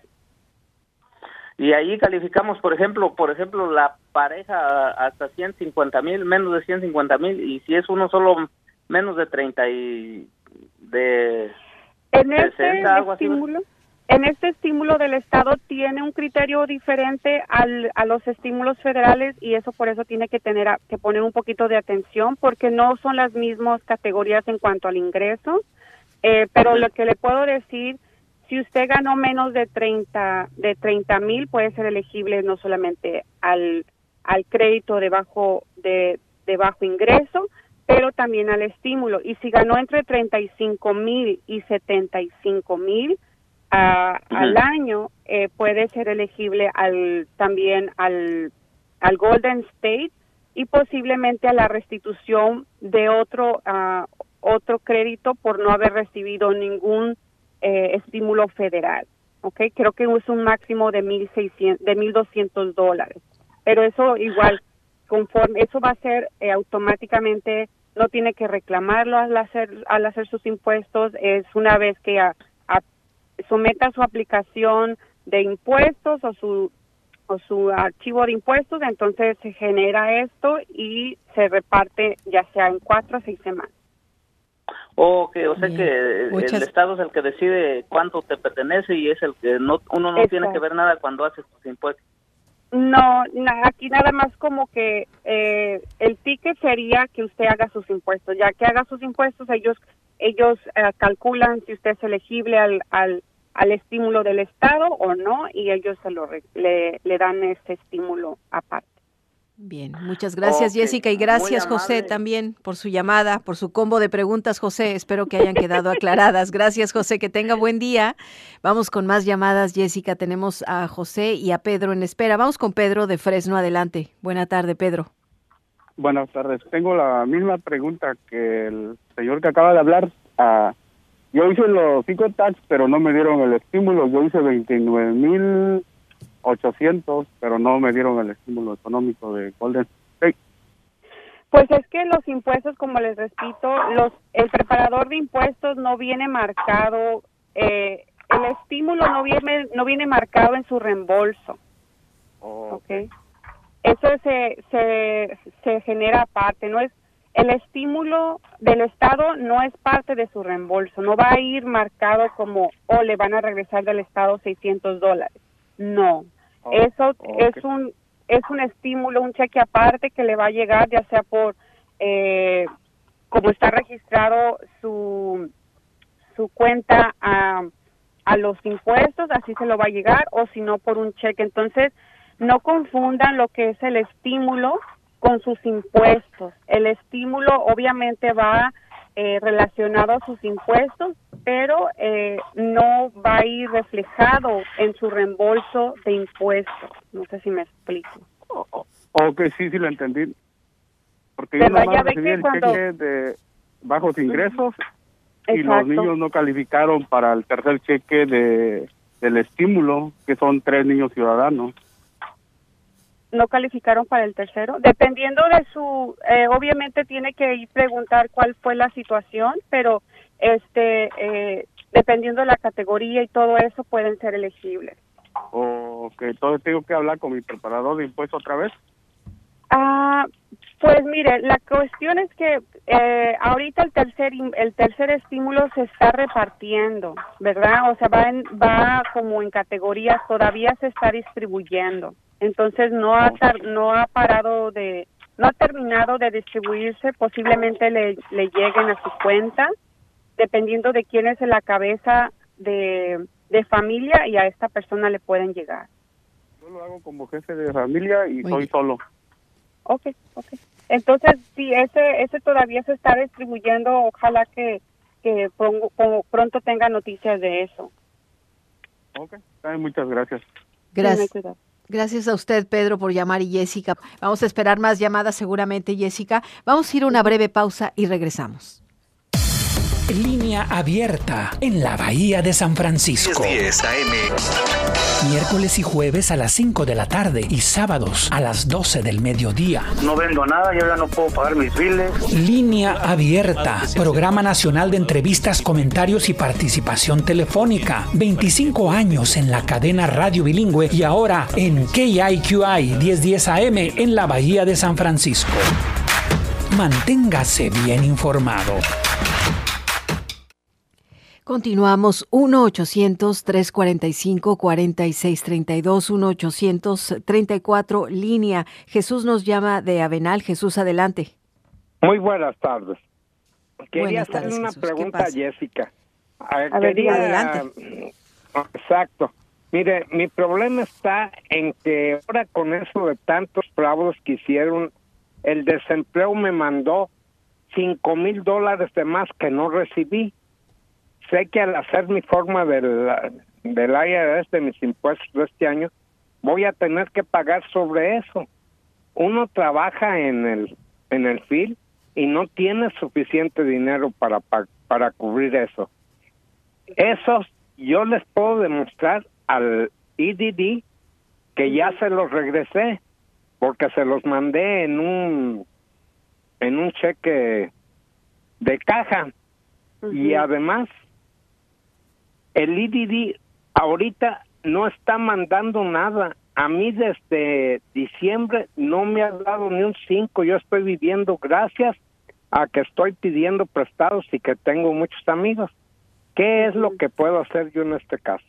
Y ahí calificamos, por ejemplo, por ejemplo, la pareja hasta ciento cincuenta mil, menos de ciento cincuenta mil, y si es uno solo, menos de treinta y de en este estímulo, así. En este estímulo del Estado tiene un criterio diferente al, a los estímulos federales, y eso por eso tiene que tener a, que poner un poquito de atención, porque no son las mismas categorías en cuanto al ingreso. Eh, pero uh-huh. lo que le puedo decir, si usted ganó menos de treinta de treinta mil, puede ser elegible no solamente al al crédito de bajo de, de bajo ingreso, pero también al estímulo. Y si ganó entre treinta y cinco mil y setenta y cinco mil uh, uh-huh. al año, eh, puede ser elegible al también al al Golden State, y posiblemente a la restitución de otro uh, otro crédito por no haber recibido ningún eh, estímulo federal, ¿ok? Creo que es un máximo de mil seiscientos, de mil doscientos dólares, pero eso igual, conforme, eso va a ser eh, automáticamente, no tiene que reclamarlo al hacer, al hacer sus impuestos, es una vez que a, a, someta su aplicación, de impuestos o su o su archivo de impuestos, entonces se genera esto y se reparte ya sea en cuatro o seis semanas. Ok, o sea Bien. que Muchas... el Estado es el que decide cuánto te pertenece y es el que no uno no Exacto. tiene que ver nada cuando haces tus impuestos. No, na, aquí nada más como que eh, el ticket sería que usted haga sus impuestos. Ya que haga sus impuestos, ellos ellos eh, calculan si usted es elegible al, al al estímulo del Estado o no, y ellos se lo re, le, le dan este estímulo aparte. Bien, muchas gracias, Okay. Jessica, y gracias, José, también por su llamada, por su combo de preguntas, José. Espero que hayan quedado aclaradas. Gracias, José, que tenga buen día. Vamos con más llamadas, Jessica. Tenemos a José y a Pedro en espera. Vamos con Pedro de Fresno. Adelante. Buena tarde, Pedro. Buenas tardes. Tengo la misma pregunta que el señor que acaba de hablar. Uh, yo hice los cinco tax, pero no me dieron el estímulo. Yo hice veintinueve mil ochocientos, pero no me dieron el estímulo económico de Golden State. Pues es que los impuestos, como les repito, los el preparador de impuestos no viene marcado, eh, el estímulo no viene no viene marcado en su reembolso. Oh. Okay. Eso se se se genera aparte, no es el estímulo del Estado, no es parte de su reembolso, no va a ir marcado como, oh, le van a regresar del Estado seiscientos dólares. No, oh, eso okay. es un es un estímulo, un cheque aparte que le va a llegar, ya sea por, eh, como está registrado su su cuenta a, a los impuestos, así se lo va a llegar, o si no por un cheque. Entonces, no confundan lo que es el estímulo con sus impuestos. El estímulo obviamente va eh, relacionado a sus impuestos, pero eh, no va a ir reflejado en su reembolso de impuestos. No sé si me explico. Oh, oh, ok, sí, sí lo entendí. Porque yo nada más recibí el cuando... cheque de bajos ingresos y Exacto. los niños no calificaron para el tercer cheque de del estímulo, que son tres niños ciudadanos. No calificaron para el tercero, dependiendo de su, eh, obviamente tiene que ir preguntar cuál fue la situación, pero este, eh, dependiendo de la categoría y todo eso pueden ser elegibles. Ok, entonces tengo que hablar con mi preparador de impuestos otra vez. Ah, pues mire, la cuestión es que eh, ahorita el tercer el tercer estímulo se está repartiendo, ¿verdad? O sea, va en, va como en categorías, todavía se está distribuyendo. Entonces no ha tar, no ha parado de, no ha terminado de distribuirse, posiblemente le, le lleguen a su cuenta, dependiendo de quién es la cabeza de, de familia, y a esta persona le pueden llegar. Yo lo hago como jefe de familia y Muy soy bien. solo. Okay, okay. Entonces sí, ese ese todavía se está distribuyendo, ojalá que, que pongo, pongo, pronto tenga noticias de eso. Okay, muchas gracias. Gracias. Sí, Gracias a usted, Pedro, por llamar, y Jessica. Vamos a esperar más llamadas seguramente, Jessica. Vamos a ir a una breve pausa y regresamos. Línea abierta en la Bahía de San Francisco. diez A M. Miércoles y jueves a las cinco de la tarde y sábados a las doce del mediodía. No vendo nada, yo ya no puedo pagar mis biles. Línea abierta, programa nacional de entrevistas, comentarios y participación telefónica. veinticinco años en la cadena Radio Bilingüe y ahora en K I Q I diez diez A M en la Bahía de San Francisco. Manténgase bien informado. Continuamos. Uno ochocientos, trescientos cuarenta y cinco, cuarenta y seis treinta y dos, uno ochocientos treinta y cuatro, línea. Jesús nos llama de Avenal. Jesús, adelante. Muy buenas tardes. Quería buenas tardes, hacer una Jesús. pregunta a Jessica. A ver, Quería... adelante. Exacto. Mire, mi problema está en que ahora con eso de tantos fraudes que hicieron, el desempleo me mandó cinco mil dólares de más que no recibí. Sé que al hacer mi forma del, del I R S de mis impuestos de este año, voy a tener que pagar sobre eso. Uno trabaja en el en el F I L y no tiene suficiente dinero para, para, para cubrir eso. Esos yo les puedo demostrar al E D D que ya se los regresé, porque se los mandé en un en un cheque de caja. Uh-huh. Y además el E D D ahorita no está mandando nada. A mí desde diciembre no me ha dado ni un cinco. Yo estoy viviendo gracias a que estoy pidiendo prestados y que tengo muchos amigos. ¿Qué es lo que puedo hacer yo en este caso?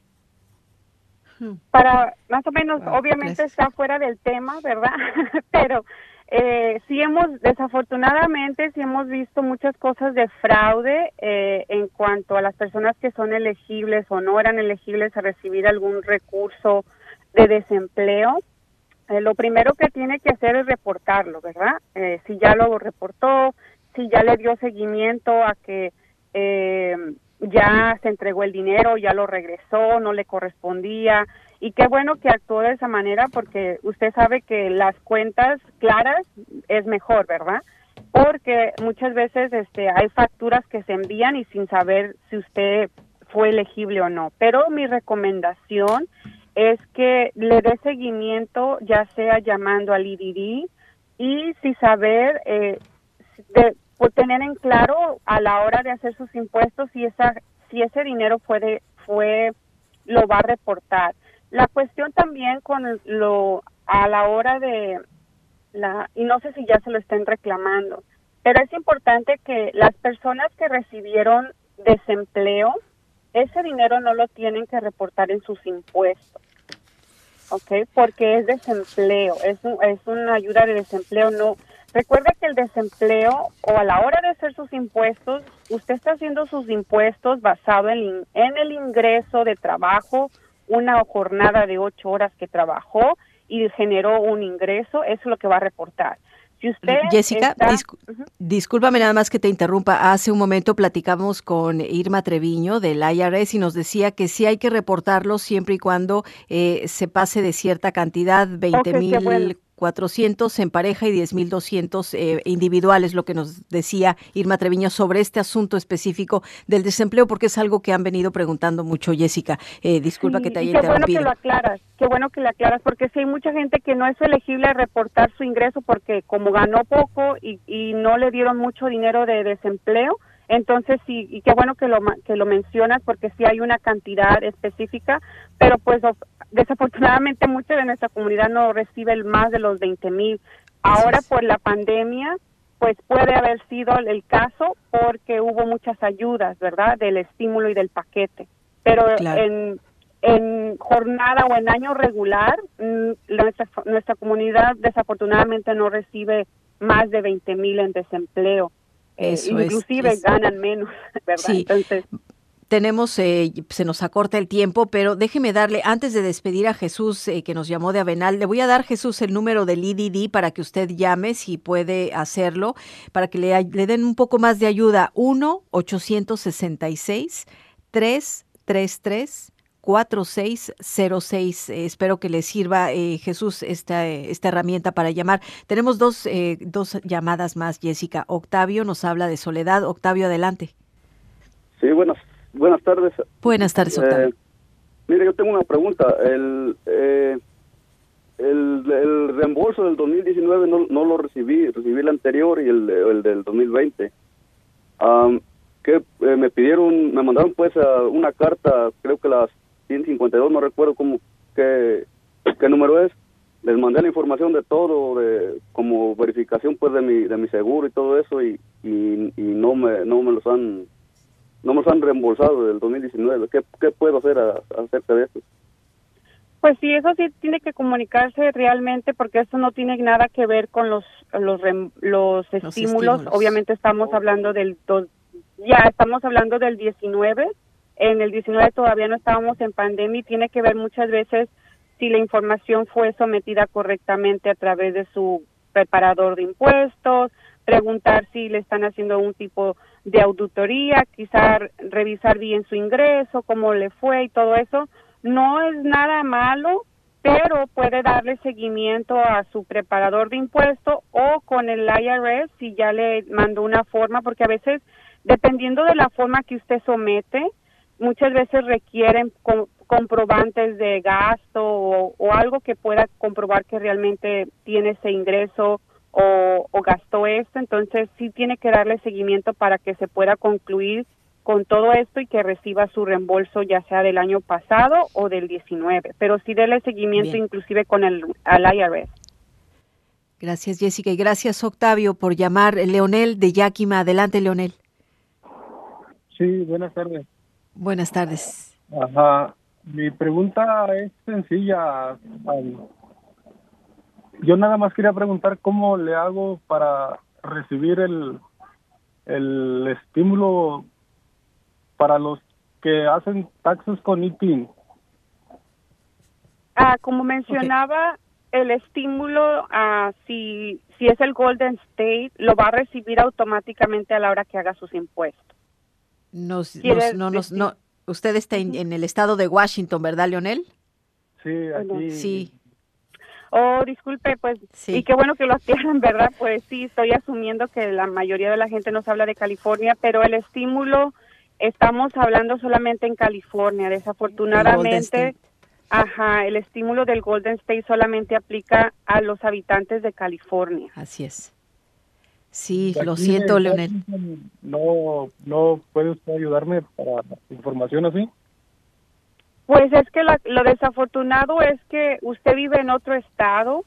Para, más o menos, Wow, obviamente gracias. está fuera del tema, ¿verdad? Pero eh, sí hemos, desafortunadamente, sí hemos visto muchas cosas de fraude eh, en cuanto a las personas que son elegibles o no eran elegibles a recibir algún recurso de desempleo. Eh, lo primero que tiene que hacer es reportarlo, ¿verdad? Eh, si ya lo reportó, si ya le dio seguimiento a que eh, ya se entregó el dinero, ya lo regresó, no le correspondía, y qué bueno que actuó de esa manera, porque usted sabe que las cuentas claras es mejor, ¿verdad? Porque muchas veces este hay facturas que se envían y sin saber si usted fue elegible o no. Pero mi recomendación es que le dé seguimiento, ya sea llamando al I D D y si saber, eh, de, por tener en claro a la hora de hacer sus impuestos si esa si ese dinero fue de, fue lo va a reportar. La cuestión también con lo a la hora de la y no sé si ya se lo estén reclamando, pero es importante que las personas que recibieron desempleo, ese dinero no lo tienen que reportar en sus impuestos. ¿Ok? Porque es desempleo, es, un, es una ayuda de desempleo. No, recuerde que el desempleo, o a la hora de hacer sus impuestos, usted está haciendo sus impuestos basado en, en el ingreso de trabajo, una jornada de ocho horas que trabajó y generó un ingreso, eso es lo que va a reportar. Si usted Jessica, está, discu uh-huh. discúlpame nada más que te interrumpa. Hace un momento platicamos con Irma Treviño del I R S y nos decía que sí hay que reportarlo siempre y cuando eh, se pase de cierta cantidad, veinte mil cuatrocientos en pareja y diez mil doscientos eh, individuales, lo que nos decía Irma Treviño sobre este asunto específico del desempleo, porque es algo que han venido preguntando mucho, Jessica. Eh, disculpa sí, que te haya qué interrumpido. Bueno que lo aclaras, qué bueno que lo aclaras, porque sí hay mucha gente que no es elegible a reportar su ingreso porque como ganó poco y, y no le dieron mucho dinero de desempleo, entonces sí, y qué bueno que lo que lo mencionas porque sí hay una cantidad específica, pero pues desafortunadamente mucha de nuestra comunidad no recibe el más de los veinte mil. Ahora por la pandemia, pues puede haber sido el caso porque hubo muchas ayudas, ¿verdad? Del estímulo y del paquete. Pero claro. en, en jornada o en año regular, nuestra, nuestra comunidad desafortunadamente no recibe más de veinte mil en desempleo. Eso eh, inclusive es, es... ganan menos, ¿verdad? Sí. Entonces, tenemos, eh, se nos acorta el tiempo, pero déjeme darle, antes de despedir a Jesús, eh, que nos llamó de Avenal, le voy a dar, Jesús, el número del I D D para que usted llame, si puede hacerlo, para que le, le den un poco más de ayuda. uno ochocientos sesenta y seis, trescientos treinta y tres, cuatro seis cero seis. Eh, espero que le sirva, eh, Jesús, esta, esta herramienta para llamar. Tenemos dos, eh, dos llamadas más, Jessica. Octavio nos habla de Soledad. Octavio, adelante. Sí, buenas, buenas tardes. Buenas tardes, Octavio. Eh, mire, yo tengo una pregunta. El, eh, el, el reembolso del dos mil diecinueve no, no lo recibí, recibí el anterior y el, el del dos mil veinte. Um, que eh, me pidieron, me mandaron pues uh, una carta, creo que las ciento cincuenta y dos, no recuerdo cómo, qué, qué número es. Les mandé la información de todo, de como verificación pues de mi de mi seguro y todo eso, y, y, y no me no me los han no me los han reembolsado del dos mil diecinueve. ¿Qué, qué puedo hacer a, acerca de eso? Pues sí, eso sí tiene que comunicarse realmente, porque eso no tiene nada que ver con los los los, los estímulos. estímulos. Obviamente estamos oh. hablando del dos, ya estamos hablando del diecinueve. En el diecinueve todavía no estábamos en pandemia y tiene que ver muchas veces si la información fue sometida correctamente a través de su preparador de impuestos, preguntar si le están haciendo un tipo de auditoría, quizá revisar bien su ingreso, cómo le fue y todo eso. No es nada malo, pero puede darle seguimiento a su preparador de impuestos o con el I R S si ya le mandó una forma, porque a veces, dependiendo de la forma que usted somete, muchas veces requieren com- comprobantes de gasto o, o algo que pueda comprobar que realmente tiene ese ingreso o, o gastó esto. Entonces sí tiene que darle seguimiento para que se pueda concluir con todo esto y que reciba su reembolso ya sea del año pasado o del diecinueve, pero sí déle seguimiento Bien. inclusive con el al I R S. Gracias, Jessica, y gracias, Octavio, por llamar. Leonel de Yakima. Adelante, Leonel. Sí, buenas tardes. Buenas tardes. Ajá, mi pregunta es sencilla. Yo nada más quería preguntar cómo le hago para recibir el, el estímulo para los que hacen taxes con I T I N. Ah, como mencionaba, okay. el estímulo, ah, si, si es el Golden State, lo va a recibir automáticamente a la hora que haga sus impuestos. Nos, nos, no, nos, no, usted está en, en el estado de Washington, ¿verdad, Leonel? Sí, aquí. Sí. Oh, disculpe, pues, sí. Y qué bueno que lo aclaran, ¿verdad? Pues sí, estoy asumiendo que la mayoría de la gente nos habla de California, pero el estímulo, estamos hablando solamente en California, desafortunadamente. Ajá, el estímulo del Golden State solamente aplica a los habitantes de California. Así es. Sí, lo siento, Leonel. No, no puede usted ayudarme para información así. Pues es que la, lo desafortunado es que usted vive en otro estado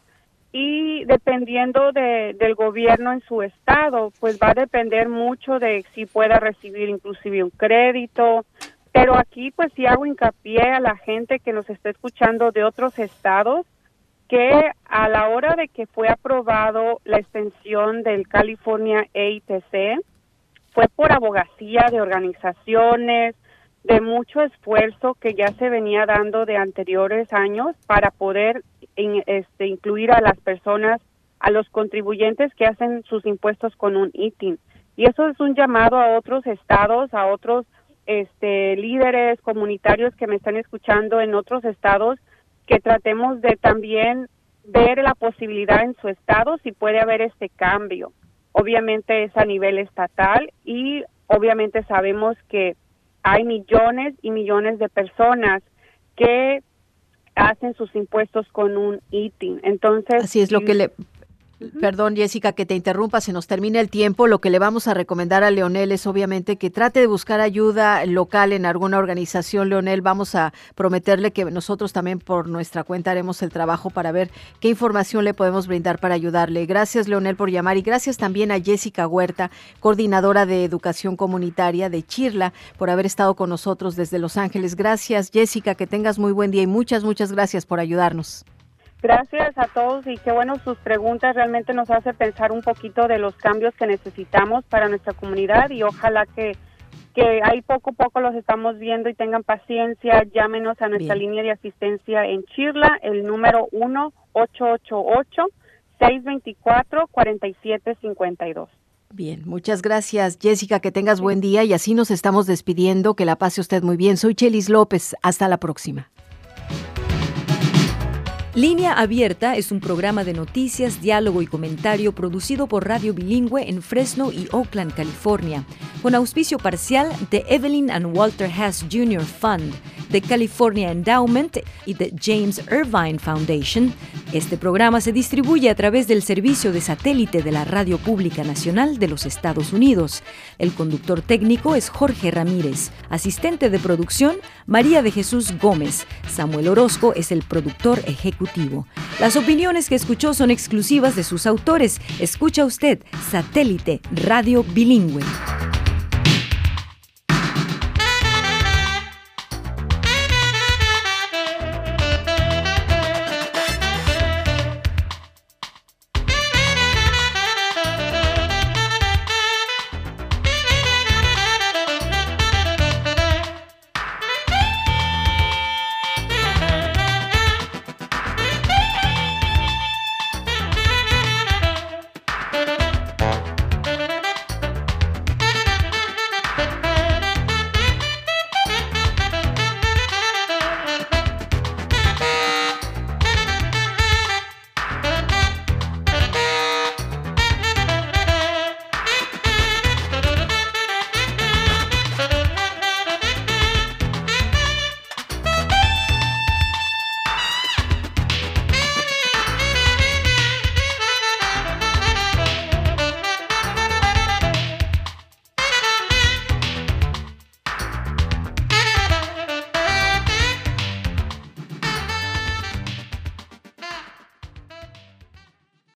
y dependiendo de, del gobierno en su estado, pues va a depender mucho de si pueda recibir inclusive un crédito. Pero aquí pues sí hago hincapié a la gente que nos está escuchando de otros estados que a la hora de que fue aprobado la extensión del California A I T C, fue por abogacía de organizaciones, de mucho esfuerzo que ya se venía dando de anteriores años para poder in, este, incluir a las personas, a los contribuyentes que hacen sus impuestos con un I T I N. Y eso es un llamado a otros estados, a otros este, líderes comunitarios que me están escuchando en otros estados, que tratemos de también ver la posibilidad en su estado si puede haber este cambio. Obviamente es a nivel estatal y obviamente sabemos que hay millones y millones de personas que hacen sus impuestos con un I T I N. Entonces, así es lo que le... Perdón, Jessica, que te interrumpa, se nos termina el tiempo. Lo que le vamos a recomendar a Leonel es obviamente que trate de buscar ayuda local en alguna organización. Leonel, vamos a prometerle que nosotros también por nuestra cuenta haremos el trabajo para ver qué información le podemos brindar para ayudarle. Gracias, Leonel, por llamar, y gracias también a Jessica Huerta, coordinadora de educación comunitaria de Chirla, por haber estado con nosotros desde Los Ángeles. Gracias, Jessica, que tengas muy buen día y muchas, muchas gracias por ayudarnos. Gracias a todos y qué bueno sus preguntas, realmente nos hace pensar un poquito de los cambios que necesitamos para nuestra comunidad y ojalá que, que ahí poco a poco los estamos viendo y tengan paciencia. Llámenos a nuestra Bien. línea de asistencia en Chirla, el número uno ocho ocho ocho, seis dos cuatro, cuatro siete cinco dos. Bien, muchas gracias, Jessica, que tengas buen día y así nos estamos despidiendo, que la pase usted muy bien. Soy Chelis López, hasta la próxima. Línea Abierta es un programa de noticias, diálogo y comentario producido por Radio Bilingüe en Fresno y Oakland, California, con auspicio parcial de Evelyn and Walter Hess junior Fund, de California Endowment y de James Irvine Foundation. Este programa se distribuye a través del servicio de satélite de la Radio Pública Nacional de los Estados Unidos. El conductor técnico es Jorge Ramírez, asistente de producción María de Jesús Gómez. Samuel Orozco es el productor ejecutivo. Las opiniones que escuchó son exclusivas de sus autores. Escucha usted Satélite Radio Bilingüe.